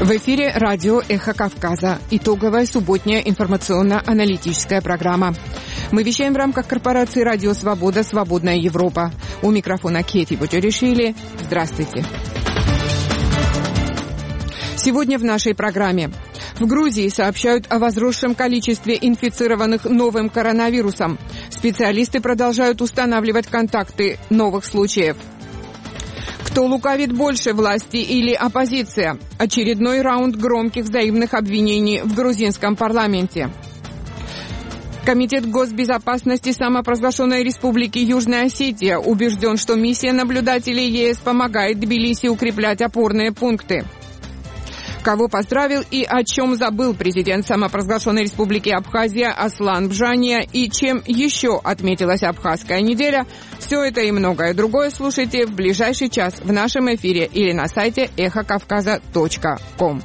В эфире радио «Эхо Кавказа». Итоговая субботняя информационно-аналитическая программа. Мы вещаем в рамках корпорации «Радио Свобода. Свободная Европа». У микрофона Кети Бутюришвили. Здравствуйте. Сегодня в нашей программе. В Грузии сообщают о возросшем количестве инфицированных новым коронавирусом. Специалисты продолжают устанавливать контакты новых случаев. Кто лукавит больше, власти или оппозиция? Очередной раунд громких взаимных обвинений в грузинском парламенте. Комитет госбезопасности самопровозглашенной Республики Южная Осетия убежден, что миссия наблюдателей ЕС помогает Тбилиси укреплять опорные пункты. Кого поздравил и о чем забыл президент самопровозглашенной Республики Абхазия Аслан Бжания и чем еще отметилась Абхазская неделя? Все это и многое другое слушайте в ближайший час в нашем эфире или на сайте эхокавказа.ком.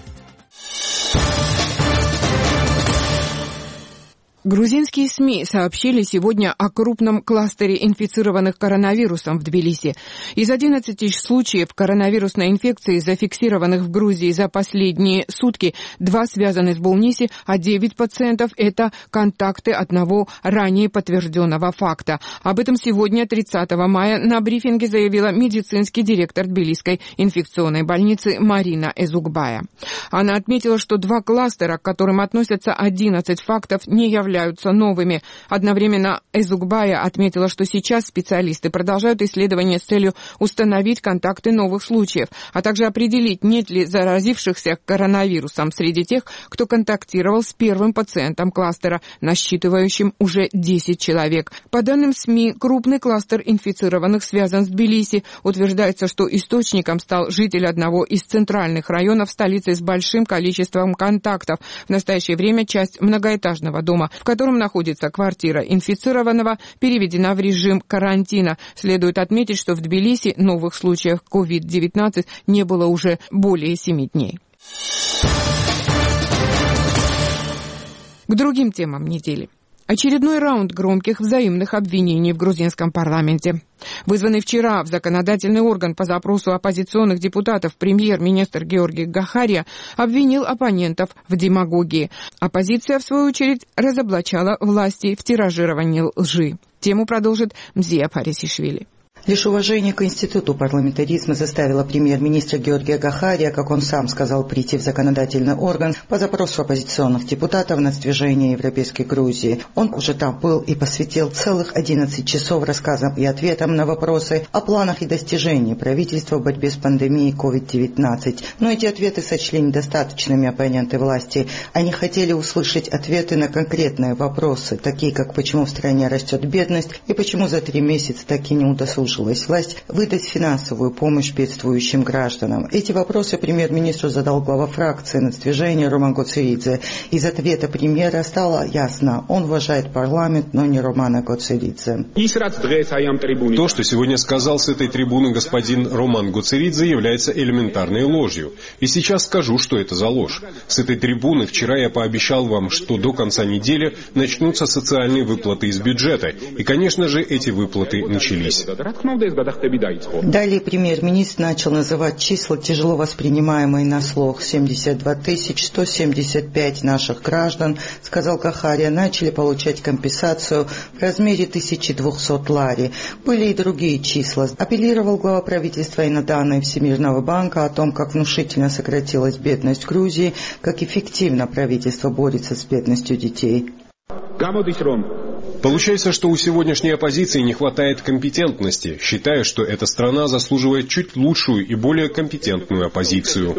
Грузинские СМИ сообщили сегодня о крупном кластере инфицированных коронавирусом в Тбилиси. Из 11 случаев коронавирусной инфекции, зафиксированных в Грузии за последние сутки, 2 связаны с Булниси, а 9 пациентов – это контакты одного ранее подтвержденного факта. Об этом сегодня, 30 мая, на брифинге заявила медицинский директор Тбилисской инфекционной больницы Марина Эзукбая. Она отметила, что 2 кластера, к которым относятся 11 фактов, не являются новыми. Одновременно Эзукбая отметила, что сейчас специалисты продолжают исследования с целью установить контакты новых случаев, а также определить, нет ли заразившихся коронавирусом среди тех, кто контактировал с первым пациентом кластера, насчитывающим уже 10 человек. По данным СМИ, крупный кластер инфицированных связан с Тбилиси. Утверждается, что источником стал житель одного из центральных районов столицы с большим количеством контактов. В настоящее время часть многоэтажного дома, в котором находится квартира инфицированного, переведена в режим карантина. Следует отметить, что в Тбилиси новых случаев COVID-19 не было уже более 7 дней. К другим темам недели. Очередной раунд громких взаимных обвинений в грузинском парламенте. Вызванный вчера в законодательный орган по запросу оппозиционных депутатов премьер-министр Георгий Гахария обвинил оппонентов в демагогии. Оппозиция, в свою очередь, разоблачала власти в тиражировании лжи. Тему продолжит Мзия Парисишвили. Лишь уважение к институту парламентаризма заставило премьер-министра Георгия Гахария, как он сам сказал, прийти в законодательный орган по запросу оппозиционных депутатов на сдвижение Европейской Грузии. Он уже там был и посвятил целых 11 часов рассказам и ответам на вопросы о планах и достижениях правительства в борьбе с пандемией COVID-19. Но эти ответы сочли недостаточными оппоненты власти. Они хотели услышать ответы на конкретные вопросы, такие как почему в стране растет бедность и почему за 3 месяца так и не удосужилась власть выдать финансовую помощь бедствующим гражданам. Эти вопросы премьер-министру задал глава фракции нацдвижения Роман Гоцеридзе. Из ответа премьера стало ясно, он уважает парламент, но не Романа Гоцеридзе. То, что сегодня сказал с этой трибуны господин Роман Гоцеридзе, является элементарной ложью. И сейчас скажу, что это за ложь. С этой трибуны вчера я пообещал вам, что до конца недели начнутся социальные выплаты из бюджета. И, конечно же, эти выплаты начались. Далее премьер-министр начал называть числа, тяжело воспринимаемые на слух. 72 175 наших граждан, сказал Гахария, начали получать компенсацию в размере 1200 лари. Были и другие числа. Апеллировал глава правительства и на данные Всемирного банка о том, как внушительно сократилась бедность Грузии, как эффективно правительство борется с бедностью детей. Получается, что у сегодняшней оппозиции не хватает компетентности. Считаю, что эта страна заслуживает чуть лучшую и более компетентную оппозицию.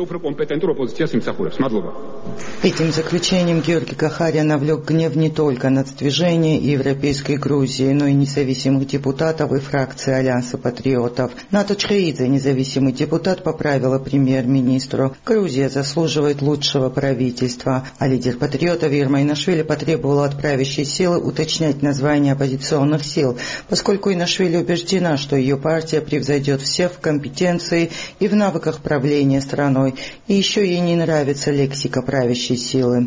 Этим заключением Георгий Гахария навлек гнев не только нацдвижения и Европейской Грузии, но и независимых депутатов и фракции Альянса патриотов. Ната Чхеидзе, независимый депутат, поправила премьер-министру. Грузия заслуживает лучшего правительства. А лидер патриотов Ирма Инашвили потребовала от правящей силы уточнять на название оппозиционных сил, поскольку Инашвили убеждена, что ее партия превзойдет всех в компетенции и в навыках правления страной, и еще ей не нравится лексика правящей силы.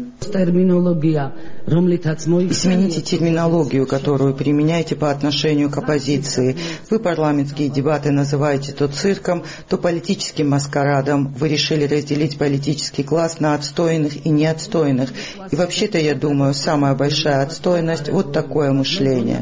Измените терминологию, которую применяете по отношению к оппозиции. Вы парламентские дебаты называете то цирком, то политическим маскарадом. Вы решили разделить политический класс на отстойных и неотстойных. И вообще-то, я думаю, самая большая отстойность – вот такое мышление.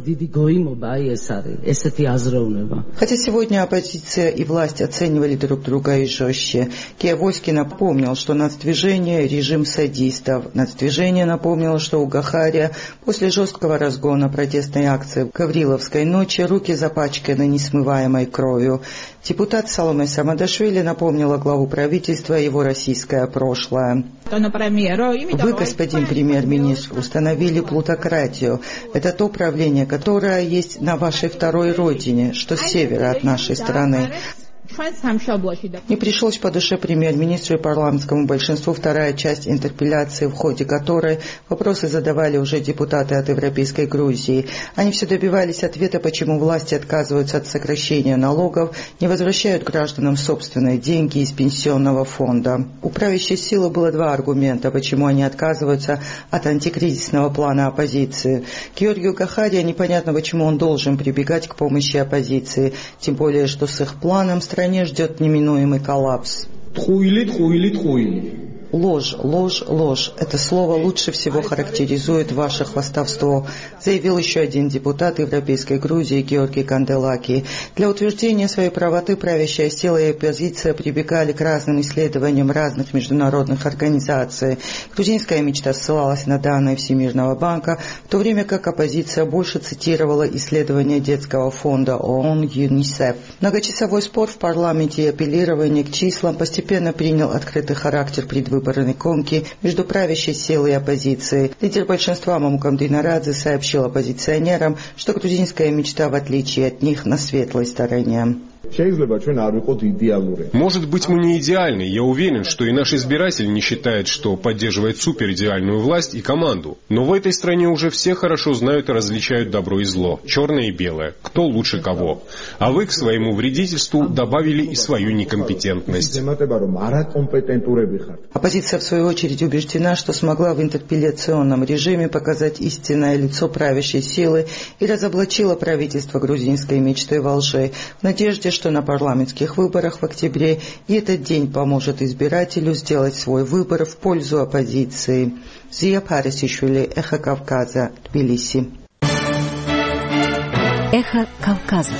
Хотя сегодня оппозиция и власть оценивали друг друга и жестче. Киевойский напомнил, что нацдвижение – режим садистов. Нацдвижение напомнило, что у Гахария после жесткого разгона протестной акции в Гавриловской ночи руки запачканы несмываемой кровью. Депутат Саломе Самадашвили напомнила главу правительства его российское прошлое. Вы, господин премьер-министр, установили плутократию. Это то правление, которое есть на вашей второй родине, что с севера от нашей страны. Не пришлось по душе премьер-министру и парламентскому большинству вторая часть интерпелляции, в ходе которой вопросы задавали уже депутаты от Европейской Грузии. Они все добивались ответа, почему власти отказываются от сокращения налогов, не возвращают гражданам собственные деньги из пенсионного фонда. У правящей силы было два аргумента, почему они отказываются от антикризисного плана оппозиции. Георгию Гахария непонятно, почему он должен прибегать к помощи оппозиции, тем более, что с их планом стране ждет неминуемый коллапс. Ложь, ложь, ложь. Это слово лучше всего характеризует ваше хвастовство, заявил еще один депутат Европейской Грузии Георгий Канделаки. Для утверждения своей правоты правящая сила и оппозиция прибегали к разным исследованиям разных международных организаций. Грузинская мечта ссылалась на данные Всемирного банка, в то время как оппозиция больше цитировала исследования детского фонда ООН ЮНИСЕФ. Многочасовой спор в парламенте и апеллирование к числам постепенно принял открытый характер предвыборной гонки между правящей силой и оппозицией. Лидер большинства Мамукам Динарадзе сообщил оппозиционерам, что грузинская мечта, в отличие от них, на светлой стороне. Может быть, мы не идеальны. Я уверен, что и наш избиратель не считает, что поддерживает суперидеальную власть и команду. Но в этой стране уже все хорошо знают и различают добро и зло, черное и белое, кто лучше кого. А вы к своему вредительству добавили и свою некомпетентность. Оппозиция, в свою очередь, убеждена, что смогла в интерпелляционном режиме показать истинное лицо правящей силы и разоблачила правительство грузинской мечты во лжи, в надежде, что на парламентских выборах в октябре и этот день поможет избирателю сделать свой выбор в пользу оппозиции. Зия Парисишвили, Эхо Кавказа, Тбилиси. Эхо Кавказа.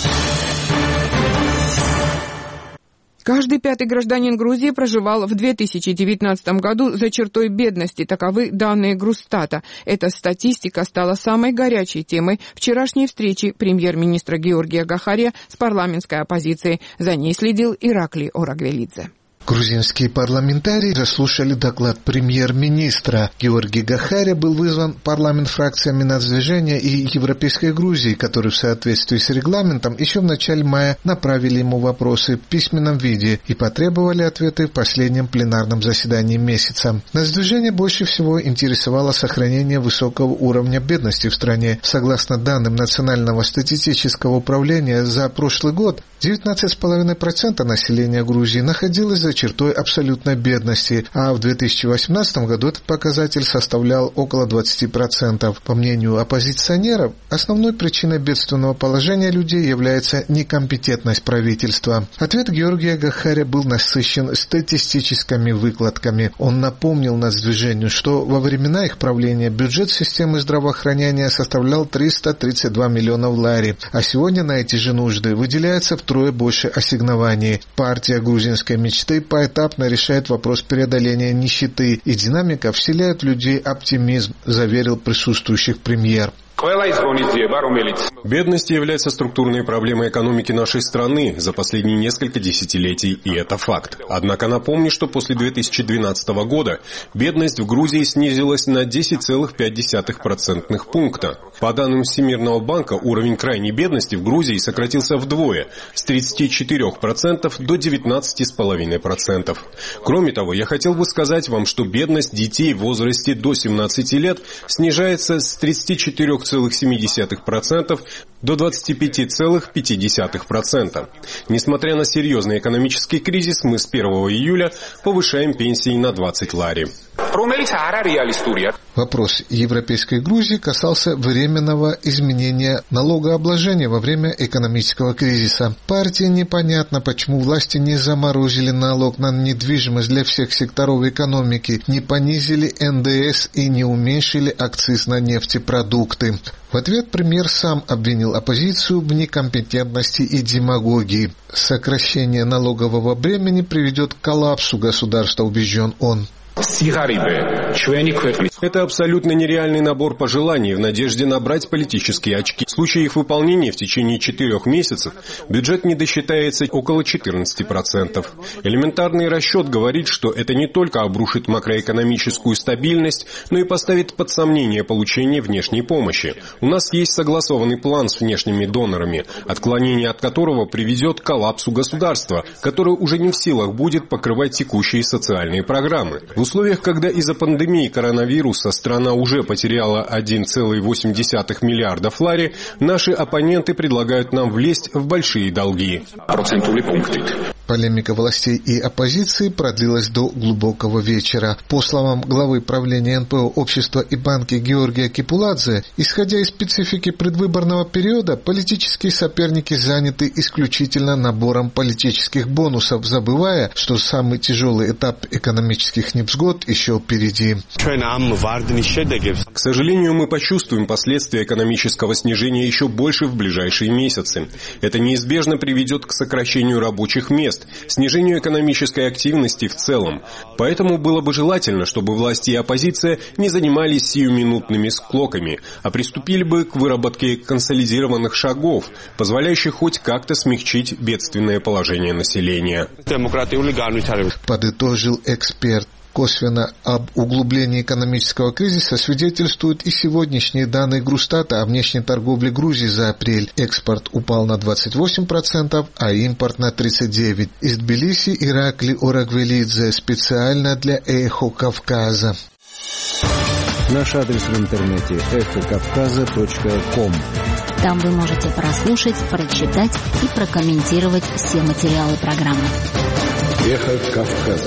Каждый пятый гражданин Грузии проживал в 2019 году за чертой бедности. Таковы данные Грустата. Эта статистика стала самой горячей темой вчерашней встречи премьер-министра Георгия Гахария с парламентской оппозицией. За ней следил Ираклий Орагвелидзе. Грузинские парламентарии заслушали доклад премьер-министра. Георгий Гахария был вызван в парламент фракциями Нацдвижения и Европейской Грузии, которые в соответствии с регламентом еще в начале мая направили ему вопросы в письменном виде и потребовали ответы в последнем пленарном заседании месяца. Нацдвижение больше всего интересовало сохранение высокого уровня бедности в стране. Согласно данным Национального статистического управления, за прошлый год 19,5% населения Грузии находилось за чертой абсолютной бедности, а в 2018 году этот показатель составлял около 20%. По мнению оппозиционеров, основной причиной бедственного положения людей является некомпетентность правительства. Ответ Георгия Гахария был насыщен статистическими выкладками. Он напомнил Нацдвижению, что во времена их правления бюджет системы здравоохранения составлял 332 миллиона лари, а сегодня на эти же нужды выделяется втрое больше ассигнований. Партия грузинской мечты поэтапно решает вопрос преодоления нищеты, и динамика вселяет в людей оптимизм, заверил присутствующих премьер. Бедность является структурной проблемой экономики нашей страны за последние несколько десятилетий, и это факт. Однако напомню, что после 2012 года бедность в Грузии снизилась на 10,5% пункта. По данным Всемирного банка, уровень крайней бедности в Грузии сократился вдвое, с 34% до 19,5%. Кроме того, я хотел бы сказать вам, что бедность детей в возрасте до 17 лет снижается с 34,3% 4,7% до 25,5%. Несмотря на серьезный экономический кризис, мы с 1 июля повышаем пенсии на 20 лари. Вопрос Европейской Грузии касался временного изменения налогообложения во время экономического кризиса. Партии непонятно, почему власти не заморозили налог на недвижимость для всех секторов экономики, не понизили НДС и не уменьшили акциз на нефтепродукты. В ответ премьер сам обвинил оппозицию в некомпетентности и демагогии. Сокращение налогового бремени приведет к коллапсу государства, убежден он. Это абсолютно нереальный набор пожеланий в надежде набрать политические очки. В случае их выполнения в течение 4 месяцев бюджет не досчитается около 14%. Элементарный расчет говорит, что это не только обрушит макроэкономическую стабильность, но и поставит под сомнение получение внешней помощи. У нас есть согласованный план с внешними донорами, отклонение от которого приведет к коллапсу государства, которое уже не в силах будет покрывать текущие социальные программы. В условиях, когда из-за пандемии коронавируса страна уже потеряла 1,8 миллиарда лари, наши оппоненты предлагают нам влезть в большие долги. Полемика властей и оппозиции продлилась до глубокого вечера. По словам главы правления НПО «Общество и банки» Георгия Кипуладзе, исходя из специфики предвыборного периода, политические соперники заняты исключительно набором политических бонусов, забывая, что самый тяжелый этап экономических невзгод еще впереди. К сожалению, мы почувствуем последствия экономического снижения еще больше в ближайшие месяцы. Это неизбежно приведет к сокращению рабочих мест, снижению экономической активности в целом. Поэтому было бы желательно, чтобы власти и оппозиция не занимались сиюминутными склоками, а приступили бы к выработке консолидированных шагов, позволяющих хоть как-то смягчить бедственное положение населения. Подытожил эксперт. Косвенно об углублении экономического кризиса свидетельствуют и сегодняшние данные Грустата о внешней торговле Грузии за апрель. Экспорт упал на 28%, а импорт на 39%. Из Тбилиси Иракли Орагвелидзе специально для «Эхо Кавказа». Наш адрес в интернете эхокавказа.ком. Там вы можете прослушать, прочитать и прокомментировать все материалы программы. Эхо Кавказа.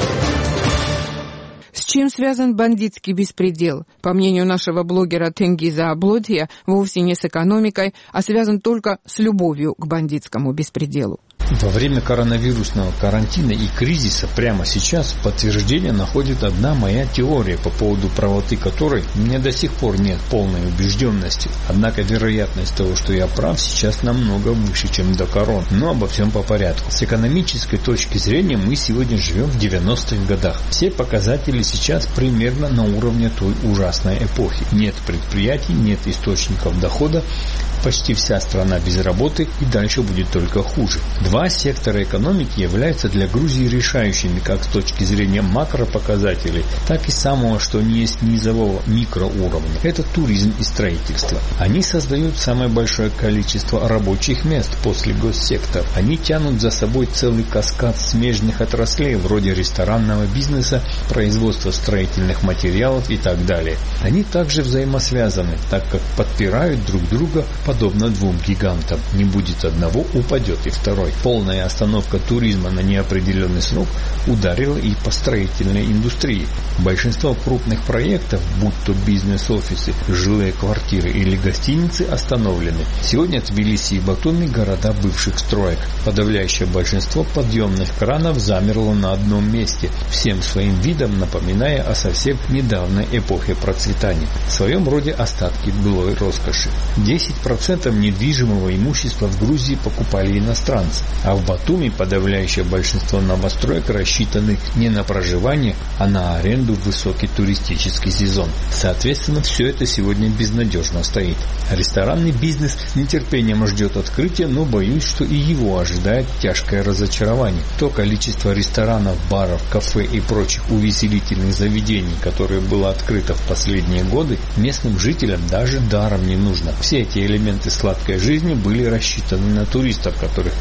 С чем связан бандитский беспредел? По мнению нашего блогера Тенгиза Аблодия, вовсе не с экономикой, а связан только с любовью к бандитскому беспределу. Во время коронавирусного карантина и кризиса прямо сейчас подтверждение находит одна моя теория, по поводу правоты которой у меня до сих пор нет полной убежденности. Однако вероятность того, что я прав, сейчас намного выше, чем до короны. Но обо всем по порядку. С экономической точки зрения мы сегодня живем в 90-х годах. Все показатели сейчас примерно на уровне той ужасной эпохи. Нет предприятий, нет источников дохода. Почти вся страна без работы, и дальше будет только хуже. Два сектора экономики являются для Грузии решающими как с точки зрения макропоказателей, так и самого, что не есть низового микроуровня. Это туризм и строительство. Они создают самое большое количество рабочих мест после госсектора. Они тянут за собой целый каскад смежных отраслей, вроде ресторанного бизнеса, производства строительных материалов и так далее. Они также взаимосвязаны, так как подпирают друг друга подобно двум гигантам. Не будет одного, упадет и второй. Полная остановка туризма на неопределенный срок ударила и по строительной индустрии. Большинство крупных проектов, будь то бизнес-офисы, жилые квартиры или гостиницы, остановлены. Сегодня Тбилиси и Батуми – города бывших строек. Подавляющее большинство подъемных кранов замерло на одном месте, всем своим видом напоминая о совсем недавней эпохе процветания. В своем роде остатки былой роскоши. 10% недвижимого имущества в Грузии покупали иностранцы, а в Батуми подавляющее большинство новостроек рассчитаны не на проживание, а на аренду в высокий туристический сезон. Соответственно, все это сегодня безнадежно стоит. Ресторанный бизнес с нетерпением ждет открытия, но боюсь, что и его ожидает тяжкое разочарование. То количество ресторанов, баров, кафе и прочих увеселительных заведений, которое было открыто в последние годы, местным жителям даже даром не нужно. Все эти элементы сладкой жизни были рассчитаны на туристов, которых нет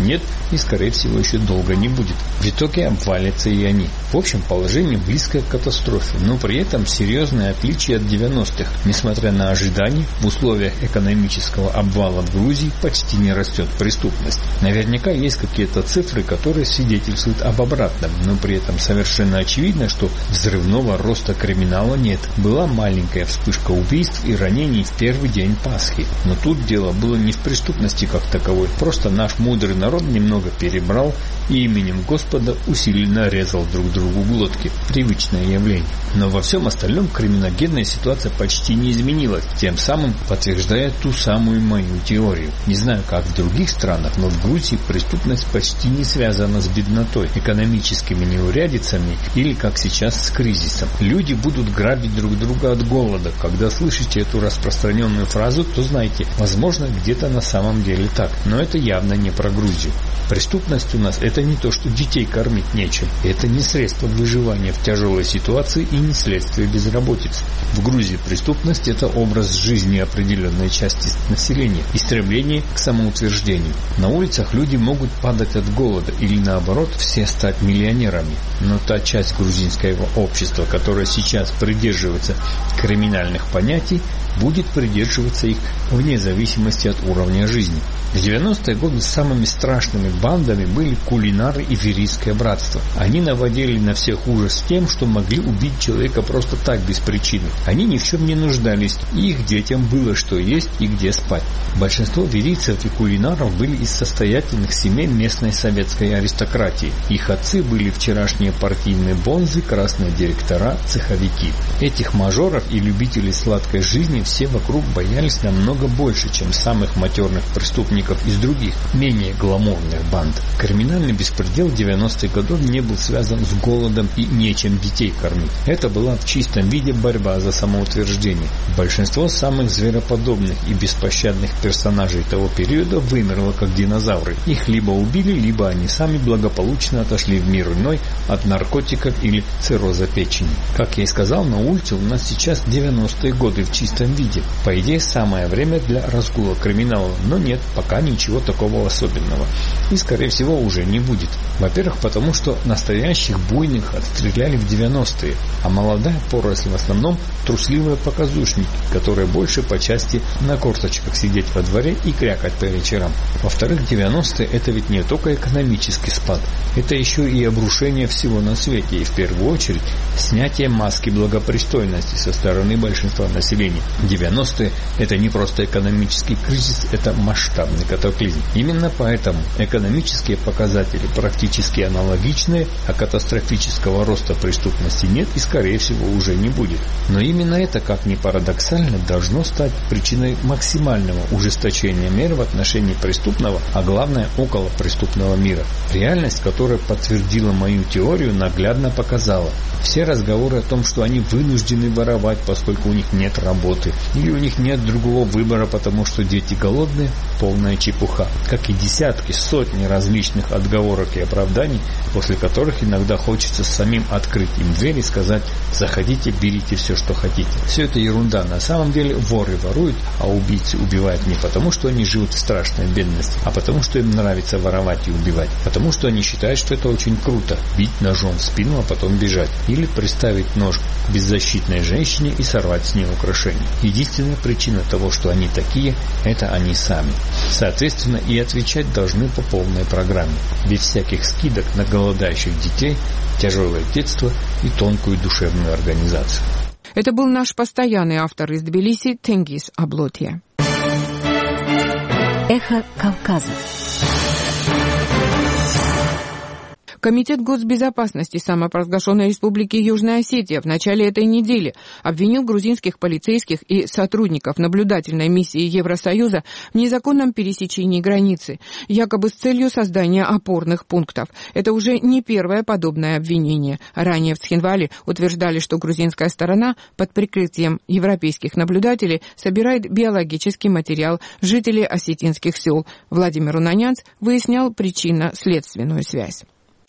и, скорее всего, еще долго не будет. В итоге обвалятся и они. В общем, положение близкое к катастрофе, но при этом серьезное отличие от 90-х. Несмотря на ожидания, в условиях экономического обвала в Грузии почти не растет преступность. Наверняка есть какие-то цифры, которые свидетельствуют об обратном, но при этом совершенно очевидно, что взрывного роста криминала нет. Была маленькая вспышка убийств и ранений в первый день Пасхи. Но тут дело было не в преступности как таковой. Просто наш мудрый народ немного перебрал и именем Господа усиленно резал друг другу глотки. Привычное явление. Но во всем остальном криминогенная ситуация почти не изменилась, тем самым подтверждая ту самую мою теорию. Не знаю, как в других странах, но в Грузии преступность почти не связана с беднотой, экономическими неурядицами или, как сейчас, с кризисом. Люди будут грабить друг друга от голода. Когда слышите эту распространенную фразу, то знайте, возможно, где-то на самом деле так. Но это явно не про Грузию. Преступность у нас – это не то, что детей кормить нечем. Это не средство выживания в тяжелой ситуации и не следствие безработицы. В Грузии преступность – это образ жизни определенной части населения, стремление к самоутверждению. На улицах люди могут падать от голода или, наоборот, все стать миллионерами. Но та часть грузинского общества, которая сейчас придерживается криминальных понятий, будет придерживаться их вне зависимости от уровня жизни. В 90-е годы самыми страшными бандами были кулинары и верийское братство. Они наводили на всех ужас тем, что могли убить человека просто так, без причины. Они ни в чем не нуждались, и их детям было что есть и где спать. Большинство верийцев и кулинаров были из состоятельных семей местной советской аристократии. Их отцы были вчерашние партийные бонзы, красные директора, цеховики. Этих мажоров и любителей сладкой жизни все вокруг боялись намного больше, чем самых матерных преступников из других, менее гламурных банд. Криминальный беспредел 90-х годов не был связан с голодом и нечем детей кормить. Это была в чистом виде борьба за самоутверждение. Большинство самых звероподобных и беспощадных персонажей того периода вымерло как динозавры. Их либо убили, либо они сами благополучно отошли в мир иной от наркотиков или цирроза печени. Как я и сказал, на улице у нас сейчас 90-е годы в чистом виде. По идее, самое время для разгула криминала, но нет, пока ничего такого особенного. И, скорее всего, уже не будет. Во-первых, потому что настоящих буйных отстреляли в 90-е, а молодая поросль в основном трусливые показушники, которые больше по части на корточках сидеть во дворе и крякать по вечерам. Во-вторых, 90-е это ведь не только экономический спад, это еще и обрушение всего на свете, и в первую очередь снятие маски благопристойности со стороны большинства населения. 90-е это не просто экономический кризис, это масштабный катаклизм. Именно поэтому экономические показатели практически аналогичные, а катастрофического роста преступности нет и, скорее всего, уже не будет. Но именно это, как ни парадоксально, должно стать причиной максимального ужесточения мер в отношении преступного, а главное, околопреступного мира. Реальность, которая подтвердила мою теорию, наглядно показала. Все разговоры о том, что они вынуждены воровать, поскольку у них нет работы, или у них нет другого выбора, потому что дети голодные, полная чепуха. Как и десятки, сотни различных отговорок и оправданий, после которых иногда хочется самим открыть им дверь и сказать: заходите, берите все, что хотите. Все это ерунда. На самом деле воры воруют, а убийцы убивают не потому, что они живут в страшной бедности, а потому, что им нравится воровать и убивать. Потому что они считают, что это очень круто – бить ножом в спину, а потом бежать. Или приставить нож к беззащитной женщине и сорвать с нее украшения. Единственная причина того, что они такие – это они сами. Соответственно, и отвечать должны по полной программе. Без всяких скидок на голодающих детей, тяжелое детство и тонкую душевную организацию. Это был наш постоянный автор из Тбилиси Тенгиз Аблотия. Эхо Кавказа. Комитет госбезопасности самопровозглашенной Республики Южная Осетия в начале этой недели обвинил грузинских полицейских и сотрудников наблюдательной миссии Евросоюза в незаконном пересечении границы, якобы с целью создания опорных пунктов. Это уже не первое подобное обвинение. Ранее в Цхинвале утверждали, что грузинская сторона под прикрытием европейских наблюдателей собирает биологический материал жителей осетинских сел. Владимир Унанянц выяснял причинно-следственную связь.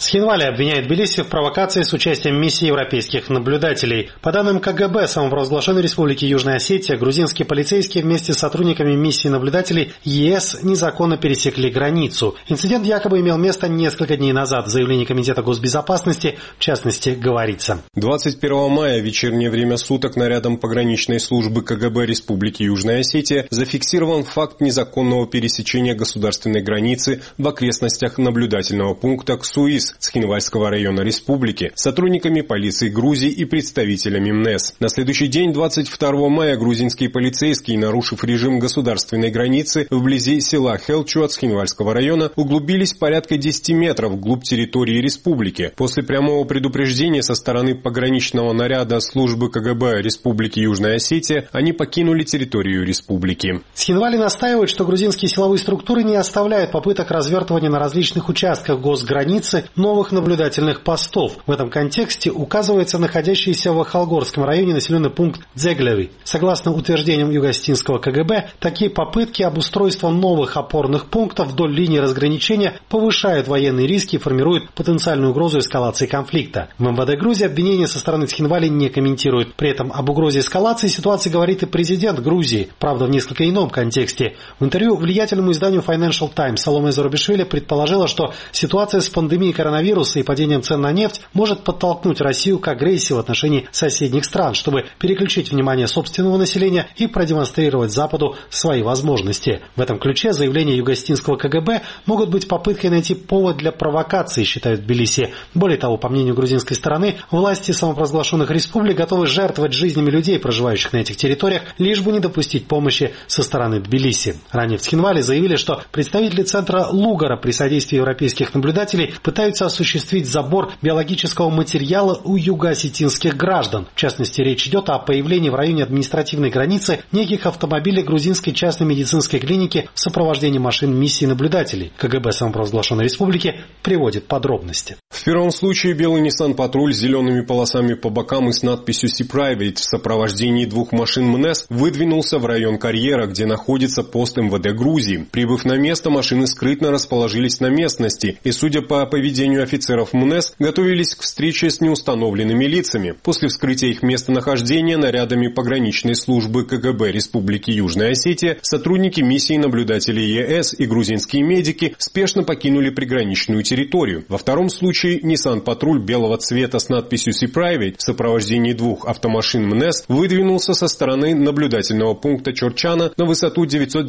Схинвали обвиняет Тбилиси в провокации с участием миссии европейских наблюдателей. По данным КГБ самопровозглашенной Республики Южная Осетия, грузинские полицейские вместе с сотрудниками миссии наблюдателей ЕС незаконно пересекли границу. Инцидент якобы имел место несколько дней назад. В заявлении Комитета госбезопасности, в частности, говорится. 21 мая в вечернее время суток нарядом пограничной службы КГБ Республики Южная Осетия зафиксирован факт незаконного пересечения государственной границы в окрестностях наблюдательного пункта Ксуис Схинвальского района республики сотрудниками полиции Грузии и представителями МНЭС. На следующий день, 22 мая, грузинские полицейские, нарушив режим государственной границы вблизи села Хелчу от Схинвальского района, углубились порядка 10 метров вглубь территории республики. После прямого предупреждения со стороны пограничного наряда службы КГБ Республики Южная Осетия они покинули территорию республики. Схинвали настаивает, что грузинские силовые структуры не оставляют попыток развертывания на различных участках госграницы новых наблюдательных постов. В этом контексте указывается находящийся в Ахалгорском районе населенный пункт Дзеглеви. Согласно утверждениям югоосетинского КГБ, такие попытки обустройства новых опорных пунктов вдоль линии разграничения повышают военные риски и формируют потенциальную угрозу эскалации конфликта. В МВД Грузии обвинения со стороны Схинвали не комментируют. При этом об угрозе эскалации ситуации говорит и президент Грузии, правда в несколько ином контексте. В интервью влиятельному изданию Financial Times Саломе Зурабишвили предположила, что ситуация с пандемией коронавируса и падением цен на нефть может подтолкнуть Россию к агрессии в отношении соседних стран, чтобы переключить внимание собственного населения и продемонстрировать Западу свои возможности. В этом ключе заявления югоосетинского КГБ могут быть попыткой найти повод для провокации, считают в Тбилиси. Более того, по мнению грузинской стороны, власти самопровозглашенных республик готовы жертвовать жизнями людей, проживающих на этих территориях, лишь бы не допустить помощи со стороны Тбилиси. Ранее в Схинвали заявили, что представители центра Лугара при содействии европейских наблюдателей пытаются осуществить забор биологического материала у юго-осетинских граждан. В частности, речь идет о появлении в районе административной границы неких автомобилей грузинской частной медицинской клиники в сопровождении машин миссии наблюдателей. КГБ самопровозглашенной республики приводит подробности. В первом случае белый Nissan-патруль с зелеными полосами по бокам и с надписью «Sea-Private» в сопровождении двух машин МНЭС выдвинулся в район карьера, где находится пост МВД Грузии. Прибыв на место, машины скрытно расположились на местности и, судя по поведению офицеров МНЭС, готовились к встрече с неустановленными лицами. После вскрытия их местонахождения нарядами пограничной службы КГБ Республики Южная Осетия сотрудники миссии наблюдателей ЕС и грузинские медики спешно покинули приграничную территорию. Во втором случае Nissan-патруль белого цвета с надписью «Sea-Private» в сопровождении двух автомашин МНЭС выдвинулся со стороны наблюдательного пункта Чорчана на высоту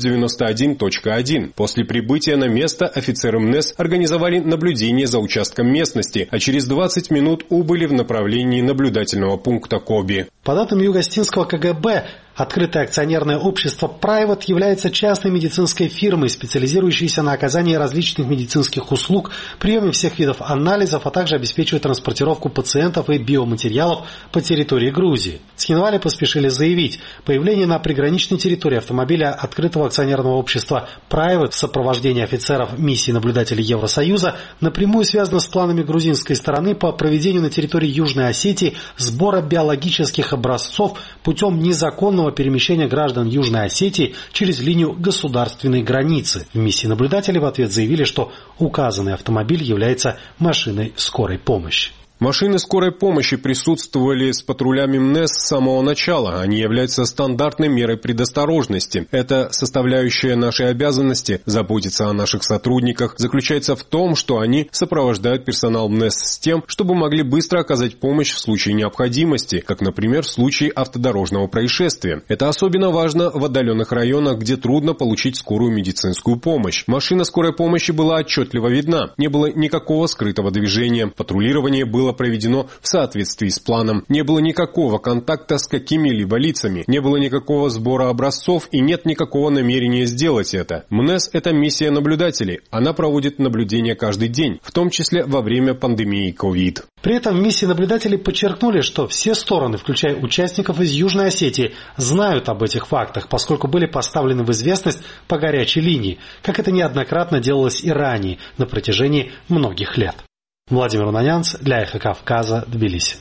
991.1. После прибытия на место офицеры МНЭС организовали наблюдение за участком местности, а через 20 минут убыли в направлении наблюдательного пункта Коби. По данным югоосетинского КГБ, открытое акционерное общество Private является частной медицинской фирмой, специализирующейся на оказании различных медицинских услуг, приеме всех видов анализов, а также обеспечивает транспортировку пациентов и биоматериалов по территории Грузии. Схинвали поспешили заявить, появление на приграничной территории автомобиля открытого акционерного общества Private в сопровождении офицеров миссии наблюдателей Евросоюза напрямую связано с планами грузинской стороны по проведению на территории Южной Осетии сбора биологических образцов путем незаконного перемещения граждан Южной Осетии через линию государственной границы. В миссии наблюдателей в ответ заявили, что указанный автомобиль является машиной скорой помощи. Машины скорой помощи присутствовали с патрулями МНЭС с самого начала. Они являются стандартной мерой предосторожности. Это составляющая нашей обязанности заботиться о наших сотрудниках заключается в том, что они сопровождают персонал МНЭС с тем, чтобы могли быстро оказать помощь в случае необходимости, как, например, в случае автодорожного происшествия. Это особенно важно в отдаленных районах, где трудно получить скорую медицинскую помощь. Машина скорой помощи была отчетливо видна. Не было никакого скрытого движения. Патрулирование было проведено в соответствии с планом. Не было никакого контакта с какими-либо лицами, не было никакого сбора образцов и нет никакого намерения сделать это. МНЭС – это миссия наблюдателей. Она проводит наблюдения каждый день, в том числе во время пандемии COVID. При этом в миссии наблюдателей подчеркнули, что все стороны, включая участников из Южной Осетии, знают об этих фактах, поскольку были поставлены в известность по горячей линии, как это неоднократно делалось и ранее на протяжении многих лет. Владимир Унанянц для «Эхо Кавказа», Тбилиси.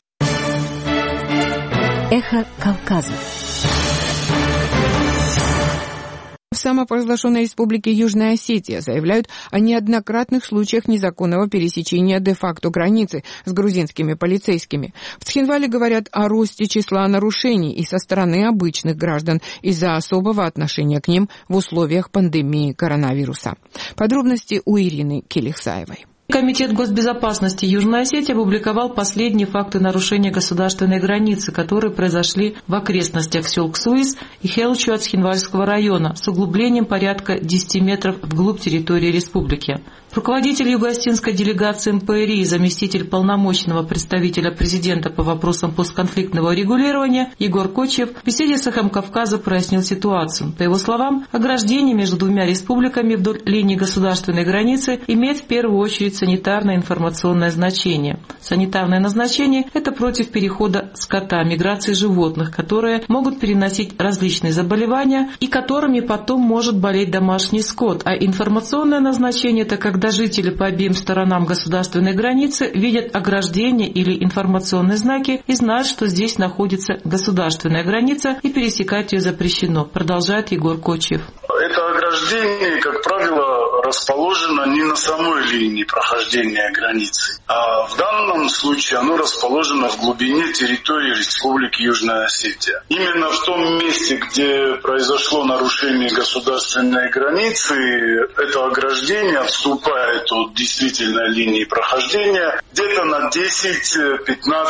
«Эхо Кавказа». самопровозглашенной республики Южная Осетия заявляют о неоднократных случаях незаконного пересечения де-факто границы с грузинскими полицейскими. В Цхинвале говорят о росте числа нарушений и со стороны обычных граждан из-за особого отношения к ним в условиях пандемии коронавируса. Подробности у Ирины Келихсаевой. Комитет госбезопасности Южной Осетии опубликовал последние факты нарушения государственной границы, которые произошли в окрестностях сел Ксуис и Хелчу от Цхинвальского района с углублением порядка 10 метров вглубь территории республики. Руководитель юго-осетинской делегации МПРИ и заместитель полномочного представителя президента по вопросам постконфликтного регулирования Егор Кочев в беседе с «Эхом Кавказа» прояснил ситуацию. По его словам, ограждение между двумя республиками вдоль линии государственной границы имеет в первую очередь санитарное информационное значение. Санитарное назначение – это против перехода скота, миграции животных, которые могут переносить различные заболевания и которыми потом может болеть домашний скот. А информационное назначение – это когда жители по обеим сторонам государственной границы видят ограждение или информационные знаки и знают, что здесь находится государственная граница и пересекать ее запрещено, продолжает Егор Кочев. Это ограждение, как правило, расположено не на самой линии прохождения границы, а в данном случае оно расположено в глубине территории Республики Южная Осетия. Именно в том месте, где произошло нарушение государственной границы, это ограждение отступает от действительной линии прохождения где-то на 10-15,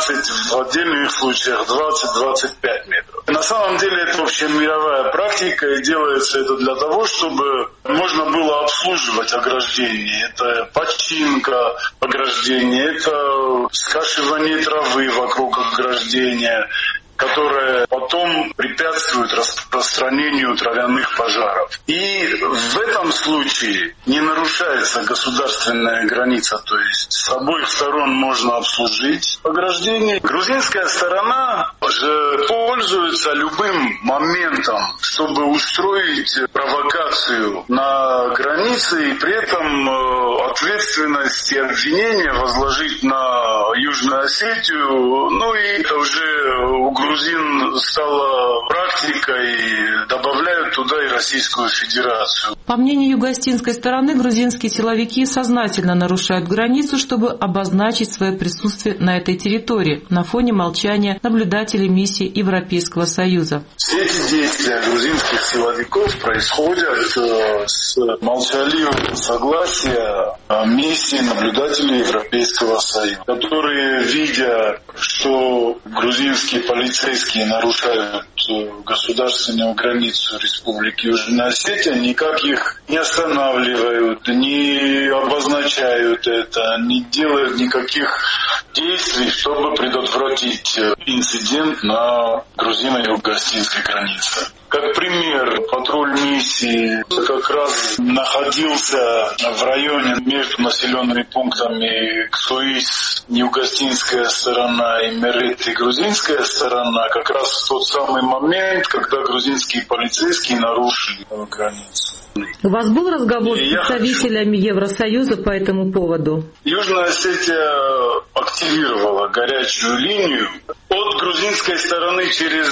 в отдельных случаях 20-25 метров. На самом деле это общемировая практика, и делается это для того, чтобы можно было обслуживать ограждение. Это починка ограждения, это скашивание травы вокруг ограждения, которые потом препятствуют распространению травяных пожаров. И в этом случае не нарушается государственная граница, то есть с обоих сторон можно обслужить ограждение. Грузинская сторона же пользуется любым моментом, чтобы устроить провокацию на границе и при этом ответственность и обвинение возложить на Южную Осетию. Ну и это уже у грузин стала практикой, добавляют туда и Российскую Федерацию. По мнению юго-осетинской стороны, грузинские силовики сознательно нарушают границу, чтобы обозначить свое присутствие на этой территории на фоне молчания наблюдателей миссии Европейского Союза. Все эти действия грузинских силовиков происходят с молчаливого согласия миссии наблюдателей Европейского Союза, которые, видя, что грузинские полицейские нарушают государственную границу Республики Южная Осетия, никак их не останавливают, не обозначают это, не делают никаких действий, чтобы предотвратить инцидент на грузино-юго-осетинской границе. Как пример, патруль миссии как раз находился в районе между населенными пунктами Ксуис, юго-осетинская сторона, и Мерет, и грузинская сторона, как раз в тот самый момент, когда грузинские полицейские нарушили границу. У вас был разговор с представителями Евросоюза по этому поводу? Южная Осетия активировала горячую линию. От грузинской стороны через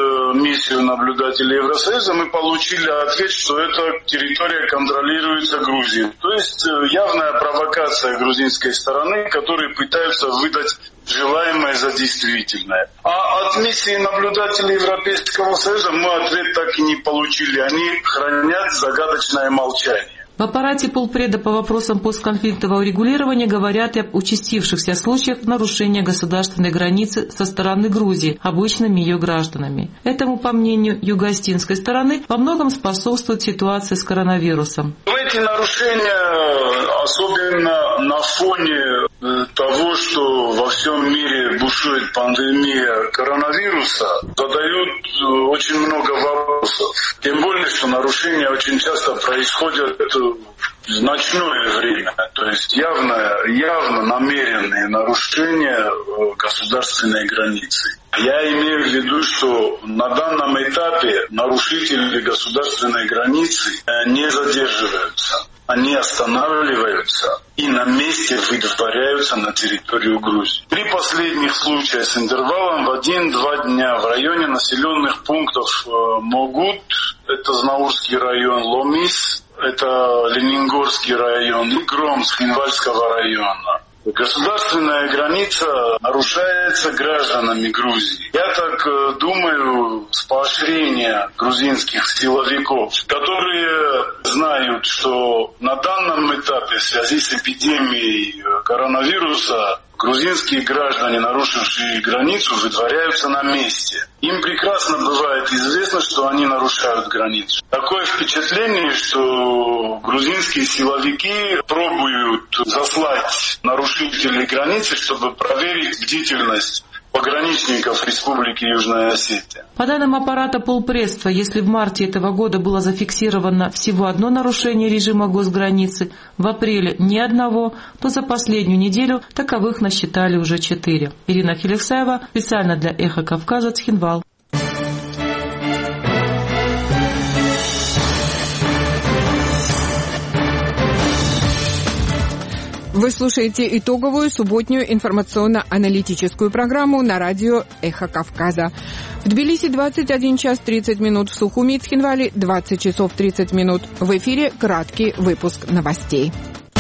миссию наблюдателей Евросоюза мы получили ответ, что эта территория контролируется Грузией. То есть явная провокация грузинской стороны, которые пытаются выдать желаемое за действительное. А от миссии наблюдателей Европейского Союза мы ответ так и не получили. Они хранят загадочное молчание. В аппарате полпреда по вопросам постконфликтного урегулирования говорят и об участившихся случаях нарушения государственной границы со стороны Грузии обычными ее гражданами. Этому, по мнению юго-осетинской стороны, во многом способствует ситуация с коронавирусом. Эти нарушения, особенно на фоне того, что во всем мире бушует пандемия коронавируса, задают очень много вопросов. Тем более, что нарушения очень часто происходят в ночное время, то есть явно намеренные нарушения государственной границы. Я имею в виду, что на данном этапе нарушители государственной границы не задерживаются. они останавливаются и на месте выдворяются на территорию Грузии. 3 последних случая с интервалом в 1-2 дня в районе населенных пунктов Могут, это Знаурский район, Ломис, это Ленингорский район и Громск Хинвальского района. Государственная граница нарушается гражданами Грузии. Я так думаю, с поощрения грузинских силовиков, которые знают, что на данном этапе в связи с эпидемией коронавируса грузинские граждане, нарушившие границу, выдворяются на месте. Им прекрасно бывает известно, что они нарушают границу. Такое впечатление, что грузинские силовики пробуют заслать нарушителей границы, чтобы проверить бдительность пограничников Республики Южная Осетия. По данным аппарата полпредства, если в марте этого года было зафиксировано всего одно нарушение режима госграницы, в апреле ни одного, то за последнюю неделю таковых насчитали уже 4. Ирина Хелексаева, специально для «Эхо Кавказа», Цхинвал. Вы слушаете итоговую субботнюю информационно-аналитическую программу на радио «Эхо Кавказа». В Тбилиси 21 час 30 минут, в Сухуми и Цхинвале 20 часов 30 минут. В эфире краткий выпуск новостей.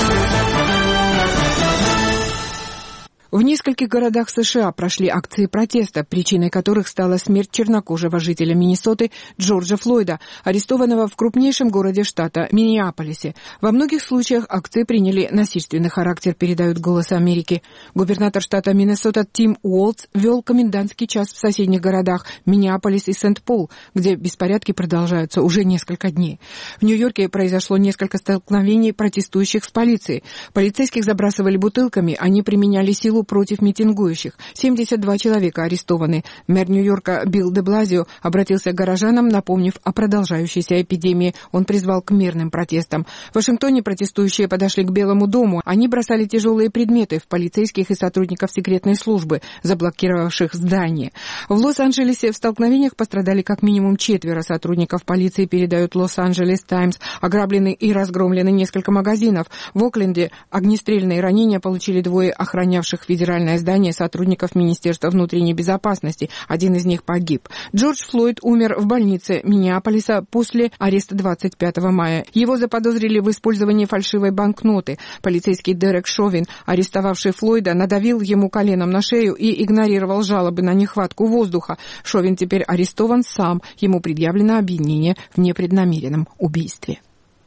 В нескольких городах США прошли акции протеста, причиной которых стала смерть чернокожего жителя Миннесоты Джорджа Флойда, арестованного в крупнейшем городе штата Миннеаполисе. Во многих случаях акции приняли насильственный характер, передают «Голос Америки». Губернатор штата Миннесота Тим Уолтс ввел комендантский час в соседних городах Миннеаполис и Сент-Пол, где беспорядки продолжаются уже несколько дней. В Нью-Йорке произошло несколько столкновений протестующих с полицией. Полицейских забрасывали бутылками, они применяли силу против митингующих. 72 человека арестованы. Мэр Нью-Йорка Билл де Блазио обратился к горожанам, напомнив о продолжающейся эпидемии. Он призвал к мирным протестам. В Вашингтоне протестующие подошли к Белому дому. Они бросали тяжелые предметы в полицейских и сотрудников секретной службы, заблокировавших здание. В Лос-Анджелесе в столкновениях пострадали как минимум 4 сотрудников полиции, передают Лос-Анджелес Таймс. Ограблены и разгромлены несколько магазинов. В Окленде огнестрельные ранения получили 2 охранявших федеральное здание сотрудников Министерства внутренней безопасности. Один из них погиб. Джордж Флойд умер в больнице Миннеаполиса после ареста 25 мая. Его заподозрили в использовании фальшивой банкноты. Полицейский Дерек Шовин, арестовавший Флойда, надавил ему коленом на шею и игнорировал жалобы на нехватку воздуха. Шовин теперь арестован сам. Ему предъявлено обвинение в непреднамеренном убийстве.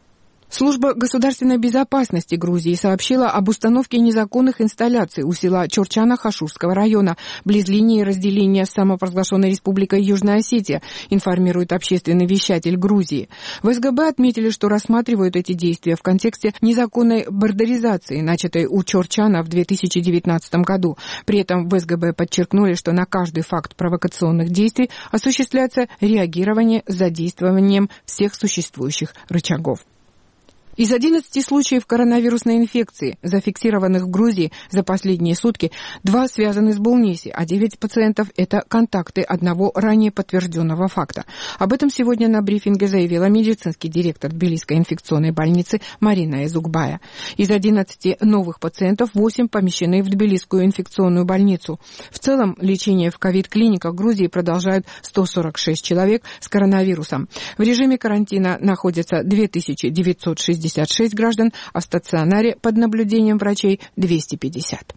Служба государственной безопасности Грузии сообщила об установке незаконных инсталляций у села Чорчана Хашурского района, близ линии разделения с самопровозглашенной республикой Южная Осетия, информирует общественный вещатель Грузии. В СГБ отметили, что рассматривают эти действия в контексте незаконной бордеризации, начатой у Чорчана в 2019 году. При этом в СГБ подчеркнули, что на каждый факт провокационных действий осуществляется реагирование с задействованием всех существующих рычагов. Из 11 случаев коронавирусной инфекции, зафиксированных в Грузии за последние сутки, 2 связаны с Болниси, а 9 пациентов – это контакты одного ранее подтвержденного факта. Об этом сегодня на брифинге заявила медицинский директор Тбилисской инфекционной больницы Марина Эзукбая. Из 11 новых пациентов 8 помещены в Тбилисскую инфекционную больницу. В целом, лечение в ковид-клиниках Грузии продолжают 146 человек с коронавирусом. В режиме карантина находятся 2966 граждан, а в стационаре под наблюдением врачей 250.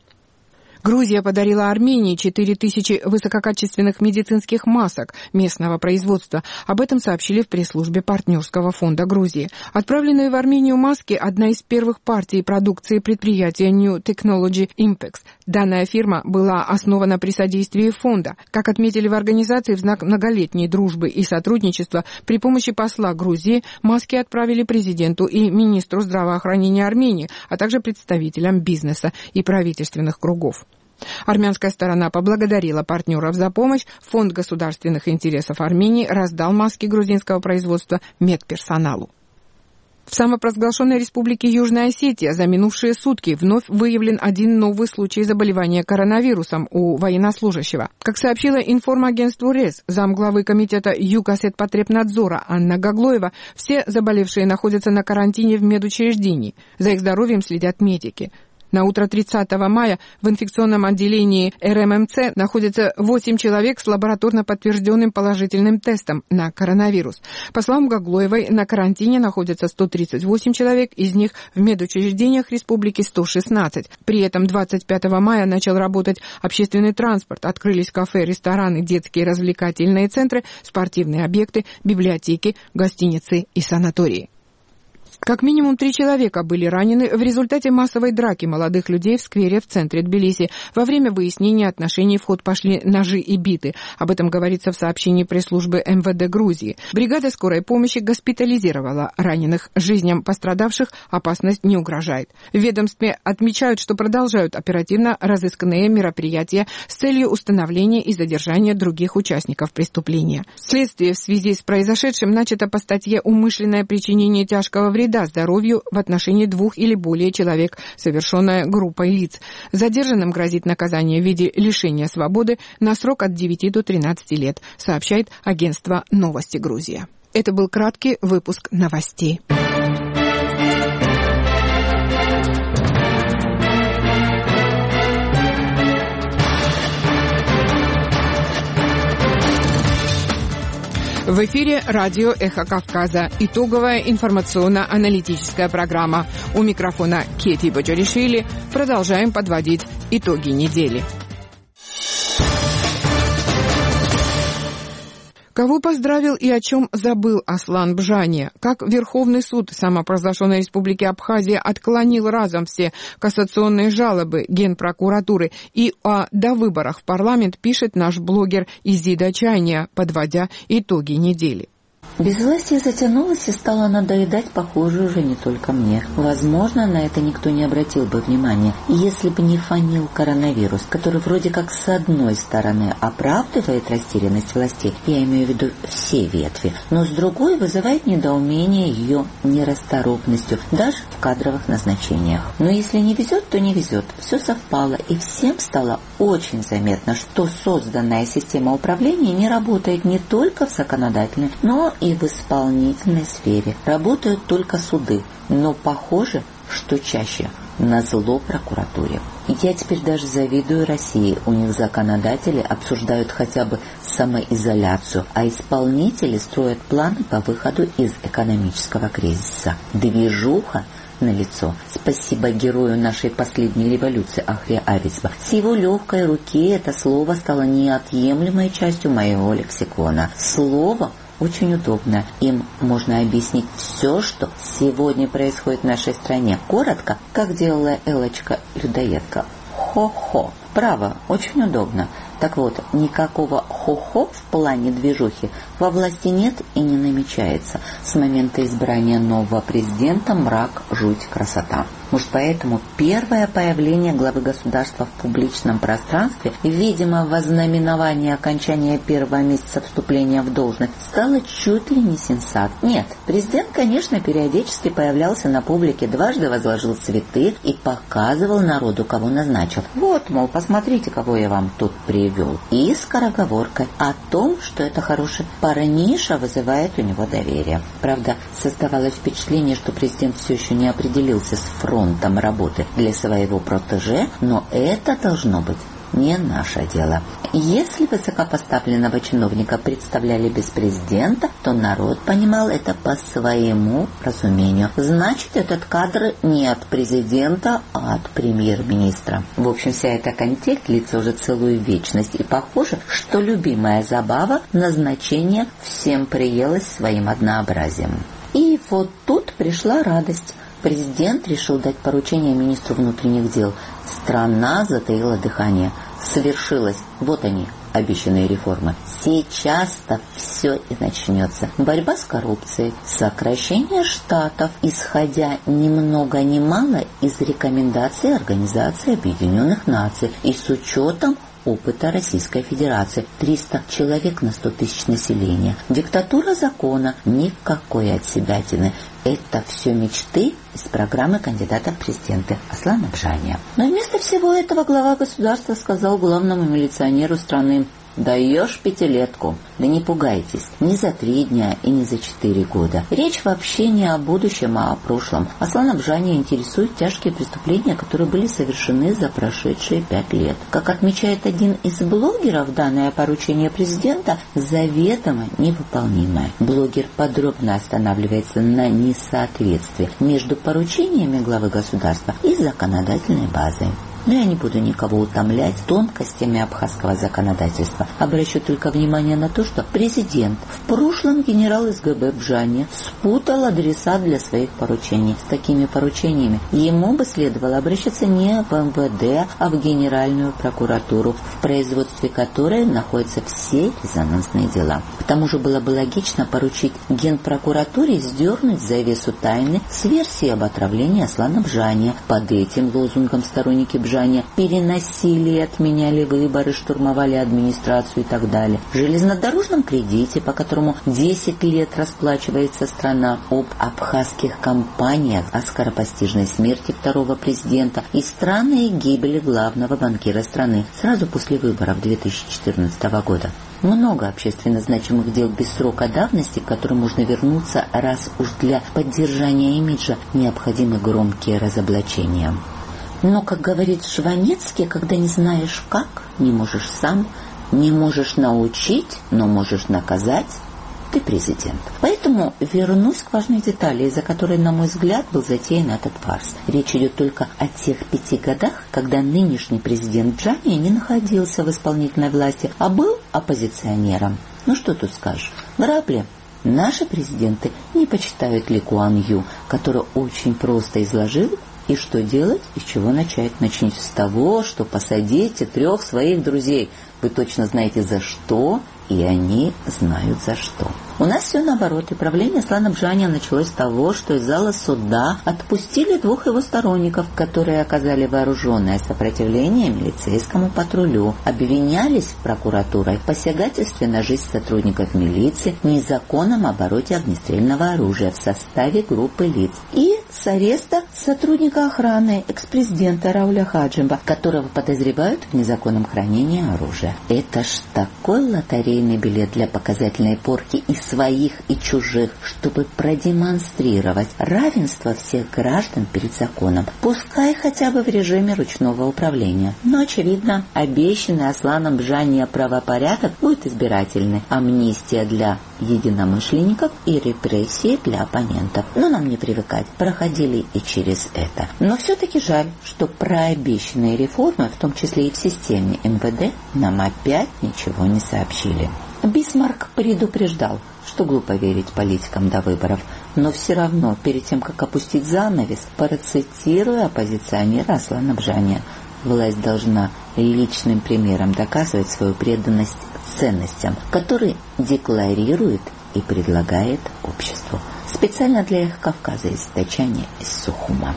Грузия подарила Армении 4000 высококачественных медицинских масок местного производства. Об этом сообщили в пресс-службе партнерского фонда Грузии. Отправленные в Армению маски – одна из первых партий продукции предприятия New Technology Impex. Данная фирма была основана при содействии фонда. Как отметили в организации, в знак многолетней дружбы и сотрудничества при помощи посла Грузии маски отправили президенту и министру здравоохранения Армении, а также представителям бизнеса и правительственных кругов. Армянская сторона поблагодарила партнеров за помощь. Фонд государственных интересов Армении раздал маски грузинского производства медперсоналу. В самопровозглашенной республике Южная Осетия за минувшие сутки вновь выявлен один новый случай заболевания коронавирусом у военнослужащего. Как сообщила информагентству РЕС, замглавы комитета Югосетпотребнадзора Анна Гаглоева, все заболевшие находятся на карантине в медучреждении. За их здоровьем следят медики. На утро 30 мая в инфекционном отделении РММЦ находится 8 человек с лабораторно подтвержденным положительным тестом на коронавирус. По словам Гаглоевой, на карантине находятся 138 человек, из них в медучреждениях республики 116. При этом 25 мая начал работать общественный транспорт, открылись кафе, рестораны, детские развлекательные центры, спортивные объекты, библиотеки, гостиницы и санатории. Как минимум 3 человека были ранены в результате массовой драки молодых людей в сквере в центре Тбилиси. Во время выяснения отношений в ход пошли ножи и биты. Об этом говорится в сообщении пресс-службы МВД Грузии. Бригада скорой помощи госпитализировала раненых. Жизням пострадавших опасность не угрожает. В ведомстве отмечают, что продолжают оперативно разысканные мероприятия с целью установления и задержания других участников преступления. Следствие в связи с произошедшим начато по статье «Умышленное причинение тяжкого вреда здоровью в отношении 2 или более человек, совершенное группой лиц. Задержанным грозит наказание в виде лишения свободы на срок от 9 до 13 лет, сообщает агентство «Новости Грузия». Это был краткий выпуск новостей. В эфире радио «Эхо Кавказа». Итоговая информационно-аналитическая программа. У микрофона Кети Бочаришвили. Продолжаем подводить итоги недели. Кого поздравил и о чем забыл Аслан Бжания? Как Верховный суд самопровозглашенной республики Абхазия отклонил разом все кассационные жалобы Генпрокуратуры, и о довыборах в парламент пишет наш блогер Изида Чайния, подводя итоги недели. Безвластие затянулось и стало надоедать, похоже, уже не только мне. Возможно, на это никто не обратил бы внимания, если бы не фонил коронавирус, который вроде как с одной стороны оправдывает растерянность властей, я имею в виду все ветви, но с другой вызывает недоумение ее нерасторопностью, даже в кадровых назначениях. Но если не везет, то не везет. Все совпало, и всем стало очень заметно, что созданная система управления не работает не только в законодательной, но и в исполнительной сфере. Работают только суды, но похоже, что чаще назло прокуратуре. Я теперь даже завидую России. У них законодатели обсуждают хотя бы самоизоляцию, а исполнители строят планы по выходу из экономического кризиса. Движуха налицо. Спасибо герою нашей последней революции Ахре Авицба. С его легкой руки это слово стало неотъемлемой частью моего лексикона. Слово очень удобно. Им можно объяснить все, что сегодня происходит в нашей стране. Коротко, как делала Элочка-людоедка. Хо-хо. Право, очень удобно. Так вот, никакого хо-хо в плане движухи во власти нет и не намечается. С момента избрания нового президента мрак, жуть, красота. Может, поэтому первое появление главы государства в публичном пространстве, видимо, в ознаменовании окончания первого месяца вступления в должность, стало чуть ли не сенсацией. Нет, президент, конечно, периодически появлялся на публике, дважды возложил цветы и показывал народу, кого назначил. Вот, мол, посмотрите, кого я вам тут привел. И скороговоркой о том, что это хороший парниша, вызывает у него доверие. Правда, создавалось впечатление, что президент все еще не определился с фронтом работы для своего протеже, но это должно быть не наше дело. Если высокопоставленного чиновника представляли без президента, то народ понимал это по своему разумению. Значит, этот кадр не от президента, а от премьер-министра. В общем, вся эта канитель длится уже целую вечность, и похоже, что любимая забава назначение всем приелась своим однообразием. И вот тут пришла радость. Президент решил дать поручение министру внутренних дел. Страна затаила дыхание. Свершилось. Вот они, обещанные реформы. Сейчас-то все и начнется. Борьба с коррупцией, сокращение штатов, исходя ни много ни мало из рекомендаций Организации Объединенных Наций и с учетом опыта Российской Федерации. 300 человек на 100 тысяч населения. Диктатура закона, никакой отсебятины. Это все мечты из программы кандидата в президенты Аслана Бжания. Но вместо всего этого глава государства сказал главному милиционеру страны: «Даешь пятилетку». Да не пугайтесь, не за 3 дня и не за 4 года. Речь вообще не о будущем, а о прошлом. Аслана Бжания интересуют тяжкие преступления, которые были совершены за прошедшие 5 лет. Как отмечает один из блогеров, данное поручение президента заведомо невыполнимое. Блогер подробно останавливается на несоответствии между поручениями главы государства и законодательной базой. Но я не буду никого утомлять тонкостями абхазского законодательства. Обращу только внимание на то, что президент, в прошлом генерал СГБ Бжания, спутал адреса для своих поручений. С такими поручениями ему бы следовало обращаться не в МВД, а в Генеральную прокуратуру, в производстве которой находятся все резонансные дела. К тому же было бы логично поручить Генпрокуратуре сдернуть завесу тайны с версии об отравлении Аслана Бжания. Под этим лозунгом сторонники Бжания переносили и отменяли выборы, штурмовали администрацию и так далее. В железнодорожном кредите, по которому 10 лет расплачивается страна, об абхазских компаниях, о скоропостижной смерти второго президента и странной гибели главного банкира страны сразу после выборов 2014 года. Много общественно значимых дел без срока давности, к которым можно вернуться, раз уж для поддержания имиджа необходимы громкие разоблачения. Но, как говорит Жванецкий, когда не знаешь как, не можешь сам, не можешь научить, но можешь наказать, ты президент. Поэтому вернусь к важной детали, из-за которой, на мой взгляд, был затеян этот фарс. Речь идет только о тех 5 годах, когда нынешний президент Бжания не находился в исполнительной власти, а был оппозиционером. Ну что тут скажешь? Грабли. Наши президенты не почитают Ли Куан Ю, который очень просто изложил, и что делать, и с чего начать. Начните с того, что посадите 3 своих друзей. Вы точно знаете за что, и они знают за что. У нас все наоборот, и правление Аслана Бжания началось с того, что из зала суда отпустили 2 его сторонников, которые оказали вооруженное сопротивление милицейскому патрулю, обвинялись прокуратурой в посягательстве на жизнь сотрудников милиции, незаконном обороте огнестрельного оружия в составе группы лиц и с ареста сотрудника охраны экс-президента Рауля Хаджимба, которого подозревают в незаконном хранении оружия. Это ж такой лотерейный билет для показательной порки и своих, и чужих, чтобы продемонстрировать равенство всех граждан перед законом, пускай хотя бы в режиме ручного управления. Но, очевидно, обещанный Асланом Бжания правопорядок будет избирательный, амнистия для единомышленников и репрессии для оппонентов. Но нам не привыкать, проходили и через это. Но все-таки жаль, что про обещанные реформы, в том числе и в системе МВД, нам опять ничего не сообщили. Бисмарк предупреждал, что глупо верить политикам до выборов, но все равно, перед тем, как опустить занавес, процитирую оппозиционера Аслана Бжания: власть должна личным примером доказывать свою преданность ценностям, которые декларирует и предлагает обществу. Специально для Эхо Кавказа из Дачани, из Сухума.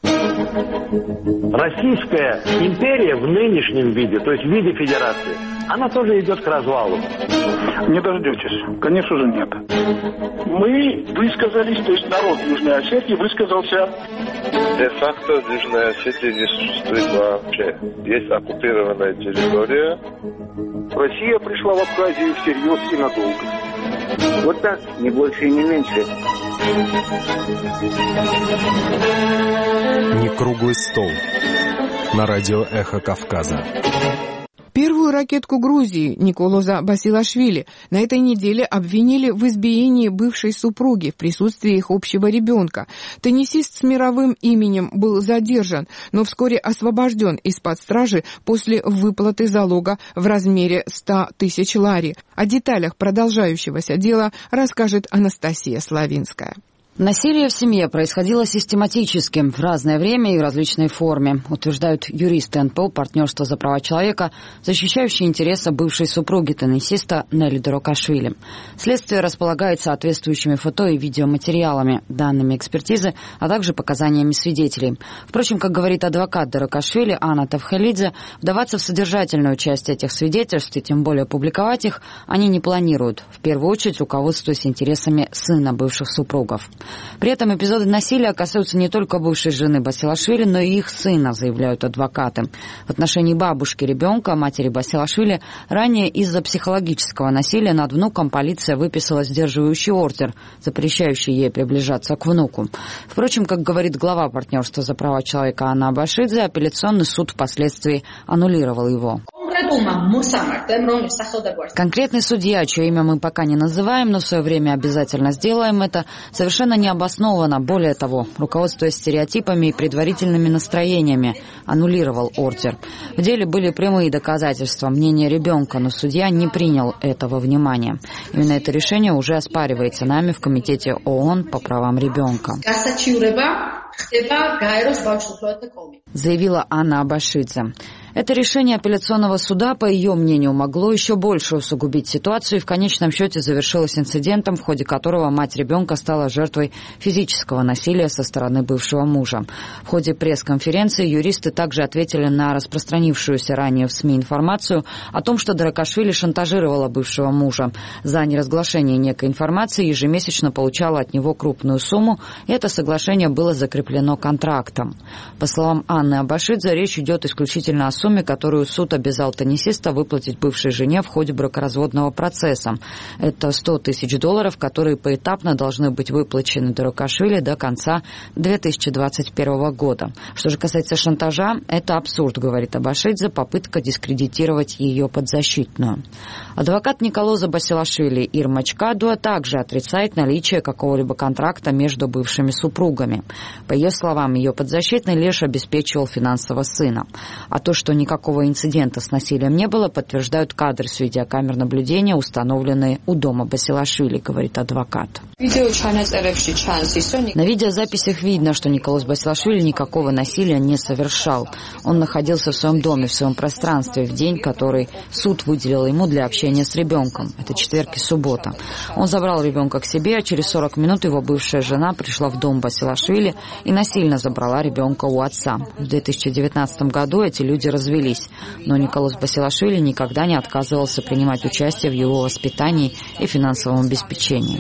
Российская империя в нынешнем виде, то есть в виде федерации, она тоже идет к развалу. Не дождетесь. Конечно же нет. Мы высказались, то есть народ Южной Осетии высказался. Де-факто Южная Осетия не существует вообще. Есть оккупированная территория. Россия пришла в Абхазию всерьез и надолго. Вот так, не больше и не меньше. Не круглый стол. На радио «Эхо Кавказа». Первую ракетку Грузии Николоза Басилашвили на этой неделе обвинили в избиении бывшей супруги в присутствии их общего ребенка. Теннисист с мировым именем был задержан, но вскоре освобожден из-под стражи после выплаты залога в размере 100 000 лари. О деталях продолжающегося дела расскажет Анастасия Славинская. Насилие в семье происходило систематически, в разное время и в различной форме, утверждают юристы НПО «Партнерство за права человека», защищающие интересы бывшей супруги теннисиста Нелли Дорокашвили. Следствие располагает соответствующими фото и видеоматериалами, данными экспертизы, а также показаниями свидетелей. Впрочем, как говорит адвокат Дорокашвили Анна Тавхелидзе, вдаваться в содержательную часть этих свидетельств и тем более публиковать их они не планируют, в первую очередь руководствуясь интересами сына бывших супругов. При этом эпизоды насилия касаются не только бывшей жены Басилашвили, но и их сына, заявляют адвокаты. В отношении бабушки ребенка, матери Басилашвили, ранее из-за психологического насилия над внуком полиция выписала сдерживающий ордер, запрещающий ей приближаться к внуку. Впрочем, как говорит глава партнерства за права человека Анна Абашидзе, апелляционный суд впоследствии аннулировал его. Конкретный судья, чье имя мы пока не называем, но в свое время обязательно сделаем это, совершенно необоснованно, более того, руководствуясь стереотипами и предварительными настроениями, аннулировал ордер. В деле были прямые доказательства мнения ребенка, но судья не принял этого внимания. Именно это решение уже оспаривается нами в Комитете ООН по правам ребенка, заявила Анна Абашидзе. Это решение апелляционного суда, по ее мнению, могло еще больше усугубить ситуацию и в конечном счете завершилось инцидентом, в ходе которого мать ребенка стала жертвой физического насилия со стороны бывшего мужа. В ходе пресс-конференции юристы также ответили на распространившуюся ранее в СМИ информацию о том, что Дорокашвили шантажировала бывшего мужа. За неразглашение некой информации ежемесячно получала от него крупную сумму, и это соглашение было закреплено контрактом. По словам Анны Абашидзе, речь идет исключительно о сумме, которую суд обязал теннисиста выплатить бывшей жене в ходе бракоразводного процесса. Это $100 тысяч, которые поэтапно должны быть выплачены Дорокашвили до конца 2021 года. Что же касается шантажа, это абсурд, говорит Абашидзе, попытка дискредитировать ее подзащитную. Адвокат Николоза Басилашвили Ирма Чкадуа также отрицает наличие какого-либо контракта между бывшими супругами. По ее словам, ее подзащитный лишь обеспечивал финансово сына. А то, что никакого инцидента с насилием не было, подтверждают кадры с видеокамер наблюдения, установленные у дома Басилашвили, говорит адвокат. На видеозаписях видно, что Николос Басилашвили никакого насилия не совершал. Он находился в своем доме, в своем пространстве в день, который суд выделил ему для общения с ребенком. Это четверг и суббота. Он забрал ребенка к себе, а через 40 минут его бывшая жена пришла в дом Басилашвили и насильно забрала ребенка у отца. В 2019 году эти люди развелись, но Николос Басилашвили никогда не отказывался принимать участие в его воспитании и финансовом обеспечении,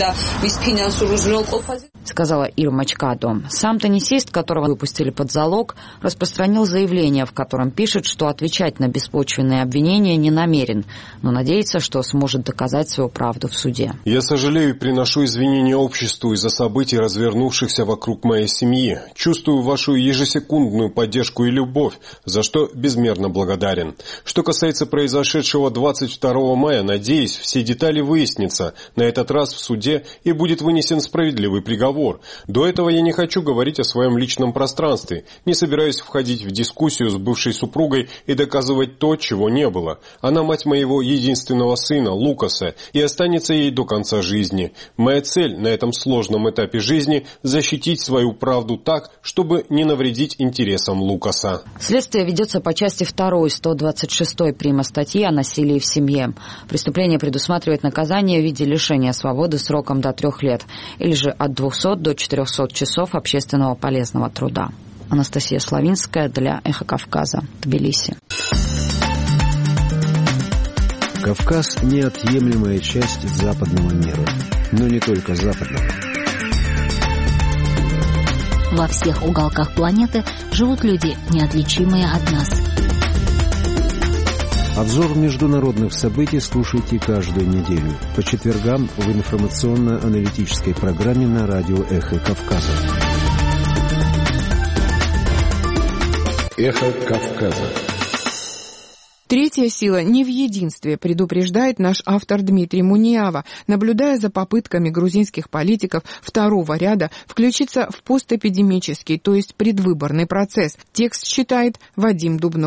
сказала Ирма Чкадуа. Сам теннисист, которого выпустили под залог, распространил заявление, в котором пишет, что отвечать на беспочвенные обвинения не намерен, но надеется, что сможет доказать свою правду в суде. Я сожалею и приношу извинения обществу из-за событий, развернувшихся вокруг моей семьи. Чувствую вашу ежесекундную поддержку и любовь, за что безмерно благодарен. Что касается произошедшего 22 мая, надеюсь, все детали выяснятся на этот раз в суде и будет вынесен справедливый приговор. До этого я не хочу говорить о своем личном пространстве, не собираюсь входить в дискуссию с бывшей супругой и доказывать то, чего не было. Она мать моего единственного сына, Лукаса, и останется ей до конца жизни. Моя цель на этом сложном этапе жизни – защитить свою правду так, чтобы не навредить интересам Лукаса. Следствие ведется по части 2 126 прима статьи о насилии в семье. Преступление предусматривает наказание в виде лишения свободы сроком до 3 лет или же от 200 до 400 часов общественного полезного труда. Анастасия Славинская для «Эхо Кавказа», Тбилиси. Кавказ – неотъемлемая часть западного мира, но не только западного. Во всех уголках планеты живут люди, неотличимые от нас. Обзор международных событий слушайте каждую неделю по четвергам в информационно-аналитической программе на радио «Эхо Кавказа». «Эхо Кавказа». Третья сила не в единстве, предупреждает наш автор Дмитрий Муниава, наблюдая за попытками грузинских политиков второго ряда включиться в постэпидемический, то есть предвыборный процесс. Текст читает Вадим Дубнов.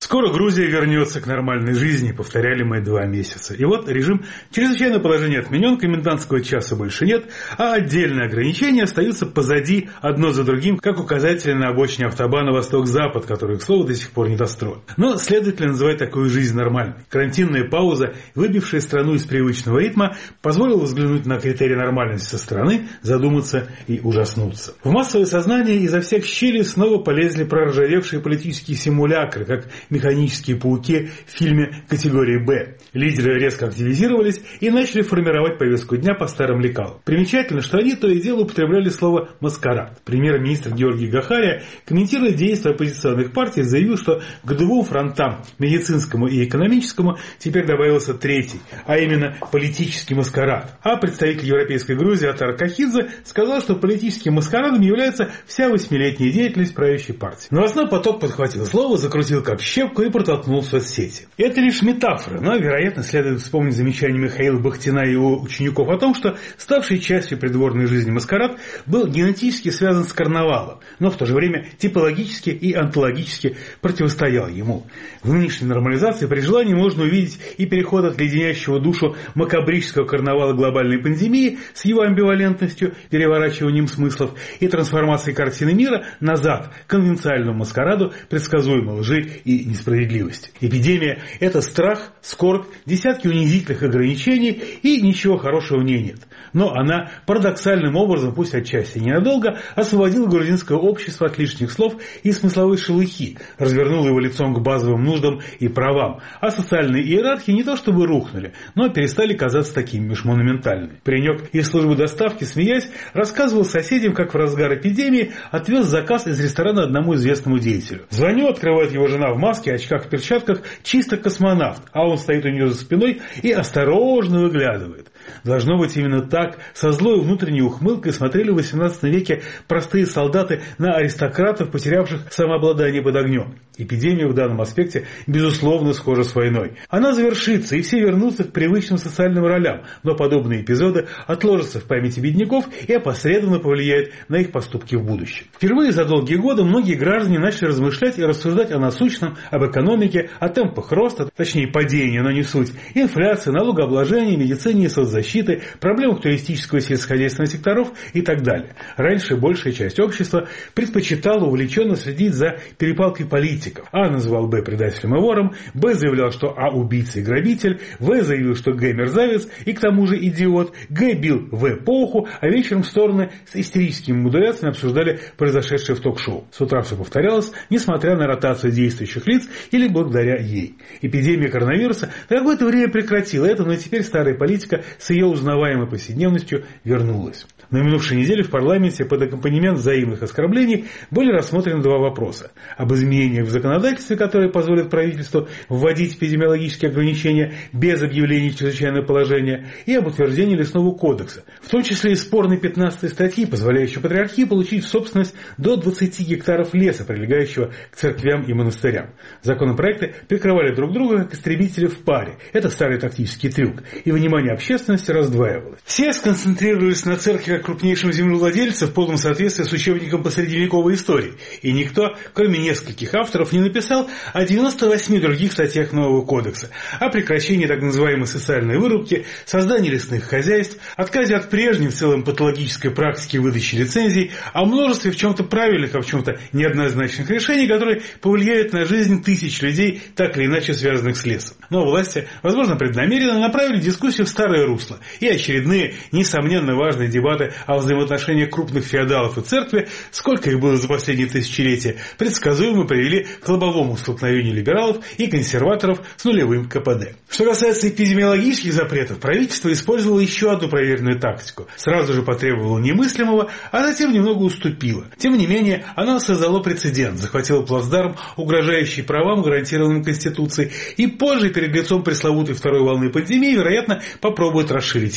Скоро Грузия вернется к нормальной жизни, повторяли мы 2 месяца. И вот режим чрезвычайного положения отменен, комендантского часа больше нет, а отдельные ограничения остаются позади одно за другим, как указатели на обочине автобана Восток-Запад, который, к слову, до сих пор не достроен. Но следует ли называть такую жизнь нормальной? Карантинная пауза, выбившая страну из привычного ритма, позволила взглянуть на критерии нормальности со стороны, задуматься и ужаснуться. В массовое сознание изо всех щелей снова полезли проржавевшие политические симулякры, как механические пауки в фильме категории «Б». Лидеры резко активизировались и начали формировать повестку дня по старым лекалам. Примечательно, что они то и дело употребляли слово «маскарад». Премьер-министр Георгий Гахария, комментируя действия оппозиционных партий, заявил, что к 2 фронтам, медицинскому и экономическому, теперь добавился 3-й, а именно политический маскарад. А представитель Европейской Грузии Атар Кахидзе сказал, что политическим маскарадом является вся 8-летняя деятельность правящей партии. Новостной поток подхватил слово, закрутил как щепку и протолкнул в соцсети. Это лишь метафора, но, вероятно, следует вспомнить замечание Михаила Бахтина и его учеников о том, что ставший частью придворной жизни маскарад был генетически связан с карнавалом, но в то же время типологически и онтологически противостоял ему. В нынешней нормализации при желании можно увидеть и переход от леденящего душу макабрического карнавала глобальной пандемии с его амбивалентностью, переворачиванием смыслов и трансформацией картины мира назад к конвенциальному маскараду предсказуемой лжи и несправедливости. Эпидемия – это страх, скорбь, десятки унизительных ограничений, и ничего хорошего в ней нет. Но она парадоксальным образом, пусть отчасти ненадолго, освободила грузинское общество от лишних слов и смысловой шелухи, развернула его лицом к базовым нуждам и правам, а социальные иерархии не то чтобы рухнули, но перестали казаться такими уж монументальными. Паренек из службы доставки, смеясь, рассказывал соседям, как в разгар эпидемии отвез заказ из ресторана одному известному деятелю. Звоню, открывает его жена в маске, очках, перчатках, чисто космонавт, а он стоит у нее за спиной и осторожно выглядывает. Должно быть, именно так, со злой внутренней ухмылкой смотрели в XVIII веке простые солдаты на аристократов, потерявших самообладание под огнем. Эпидемия в данном аспекте, безусловно, схожа с войной. Она завершится, и все вернутся к привычным социальным ролям, но подобные эпизоды отложатся в памяти бедняков и опосредованно повлияют на их поступки в будущем. Впервые за долгие годы многие граждане начали размышлять и рассуждать о насущном, об экономике, о темпах роста, точнее падения, но не суть, инфляции, налогообложении, медицине и соцзащиты, проблемах туристического и сельскохозяйственного секторов и так далее. Раньше большая часть общества предпочитала увлеченно следить за перепалкой политиков. А называл Б предателем и вором, Б заявлял, что А убийца и грабитель, В заявил, что Г мерзавец и к тому же идиот, Г бил В по уху, а вечером стороны с истерическими модуляциями обсуждали произошедшее в ток-шоу. С утра все повторялось, несмотря на ротацию действующих лиц или благодаря ей. Эпидемия коронавируса на какое-то время прекратила это, но теперь старая политика с ее узнаваемой повседневностью вернулась. На минувшей неделе в парламенте под аккомпанемент взаимных оскорблений были рассмотрены 2 вопроса. Об изменениях в законодательстве, которые позволят правительству вводить эпидемиологические ограничения без объявления чрезвычайного положения, и об утверждении лесного кодекса, в том числе и спорной 15 статьи, позволяющей патриархии получить в собственность до 20 гектаров леса, прилегающего к церквям и монастырям. Законопроекты прикрывали друг друга как истребители в паре. Это старый тактический трюк, и внимание общественности раздваивалось. Все сконцентрировались на церкви как крупнейшем землевладельце в полном соответствии с учебником по средневековой истории, и никто, кроме нескольких авторов, не написал о 98 других статьях нового кодекса, о прекращении так называемой социальной вырубки, создании лесных хозяйств, отказе от прежней в целом патологической практики выдачи лицензий, о множестве в чем-то правильных, а в чем-то неоднозначных решений, которые повлияют на жизнь тысяч людей, так или иначе связанных с лесом. Но власти, возможно, преднамеренно направили дискуссию в старое русло, и очередные, несомненно важные дебаты о взаимоотношениях крупных феодалов и церкви, сколько их было за последние тысячелетия, предсказуемо привели к лобовому столкновению либералов и консерваторов с нулевым КПД. Что касается эпидемиологических запретов, правительство использовало еще одну проверенную тактику. Сразу же потребовало немыслимого, а затем немного уступило. Тем не менее, оно создало прецедент, захватило плацдарм, угрожающий правам, гарантированным Конституцией, и позже, перед лицом пресловутой второй волны пандемии, вероятно, попробует расширить его.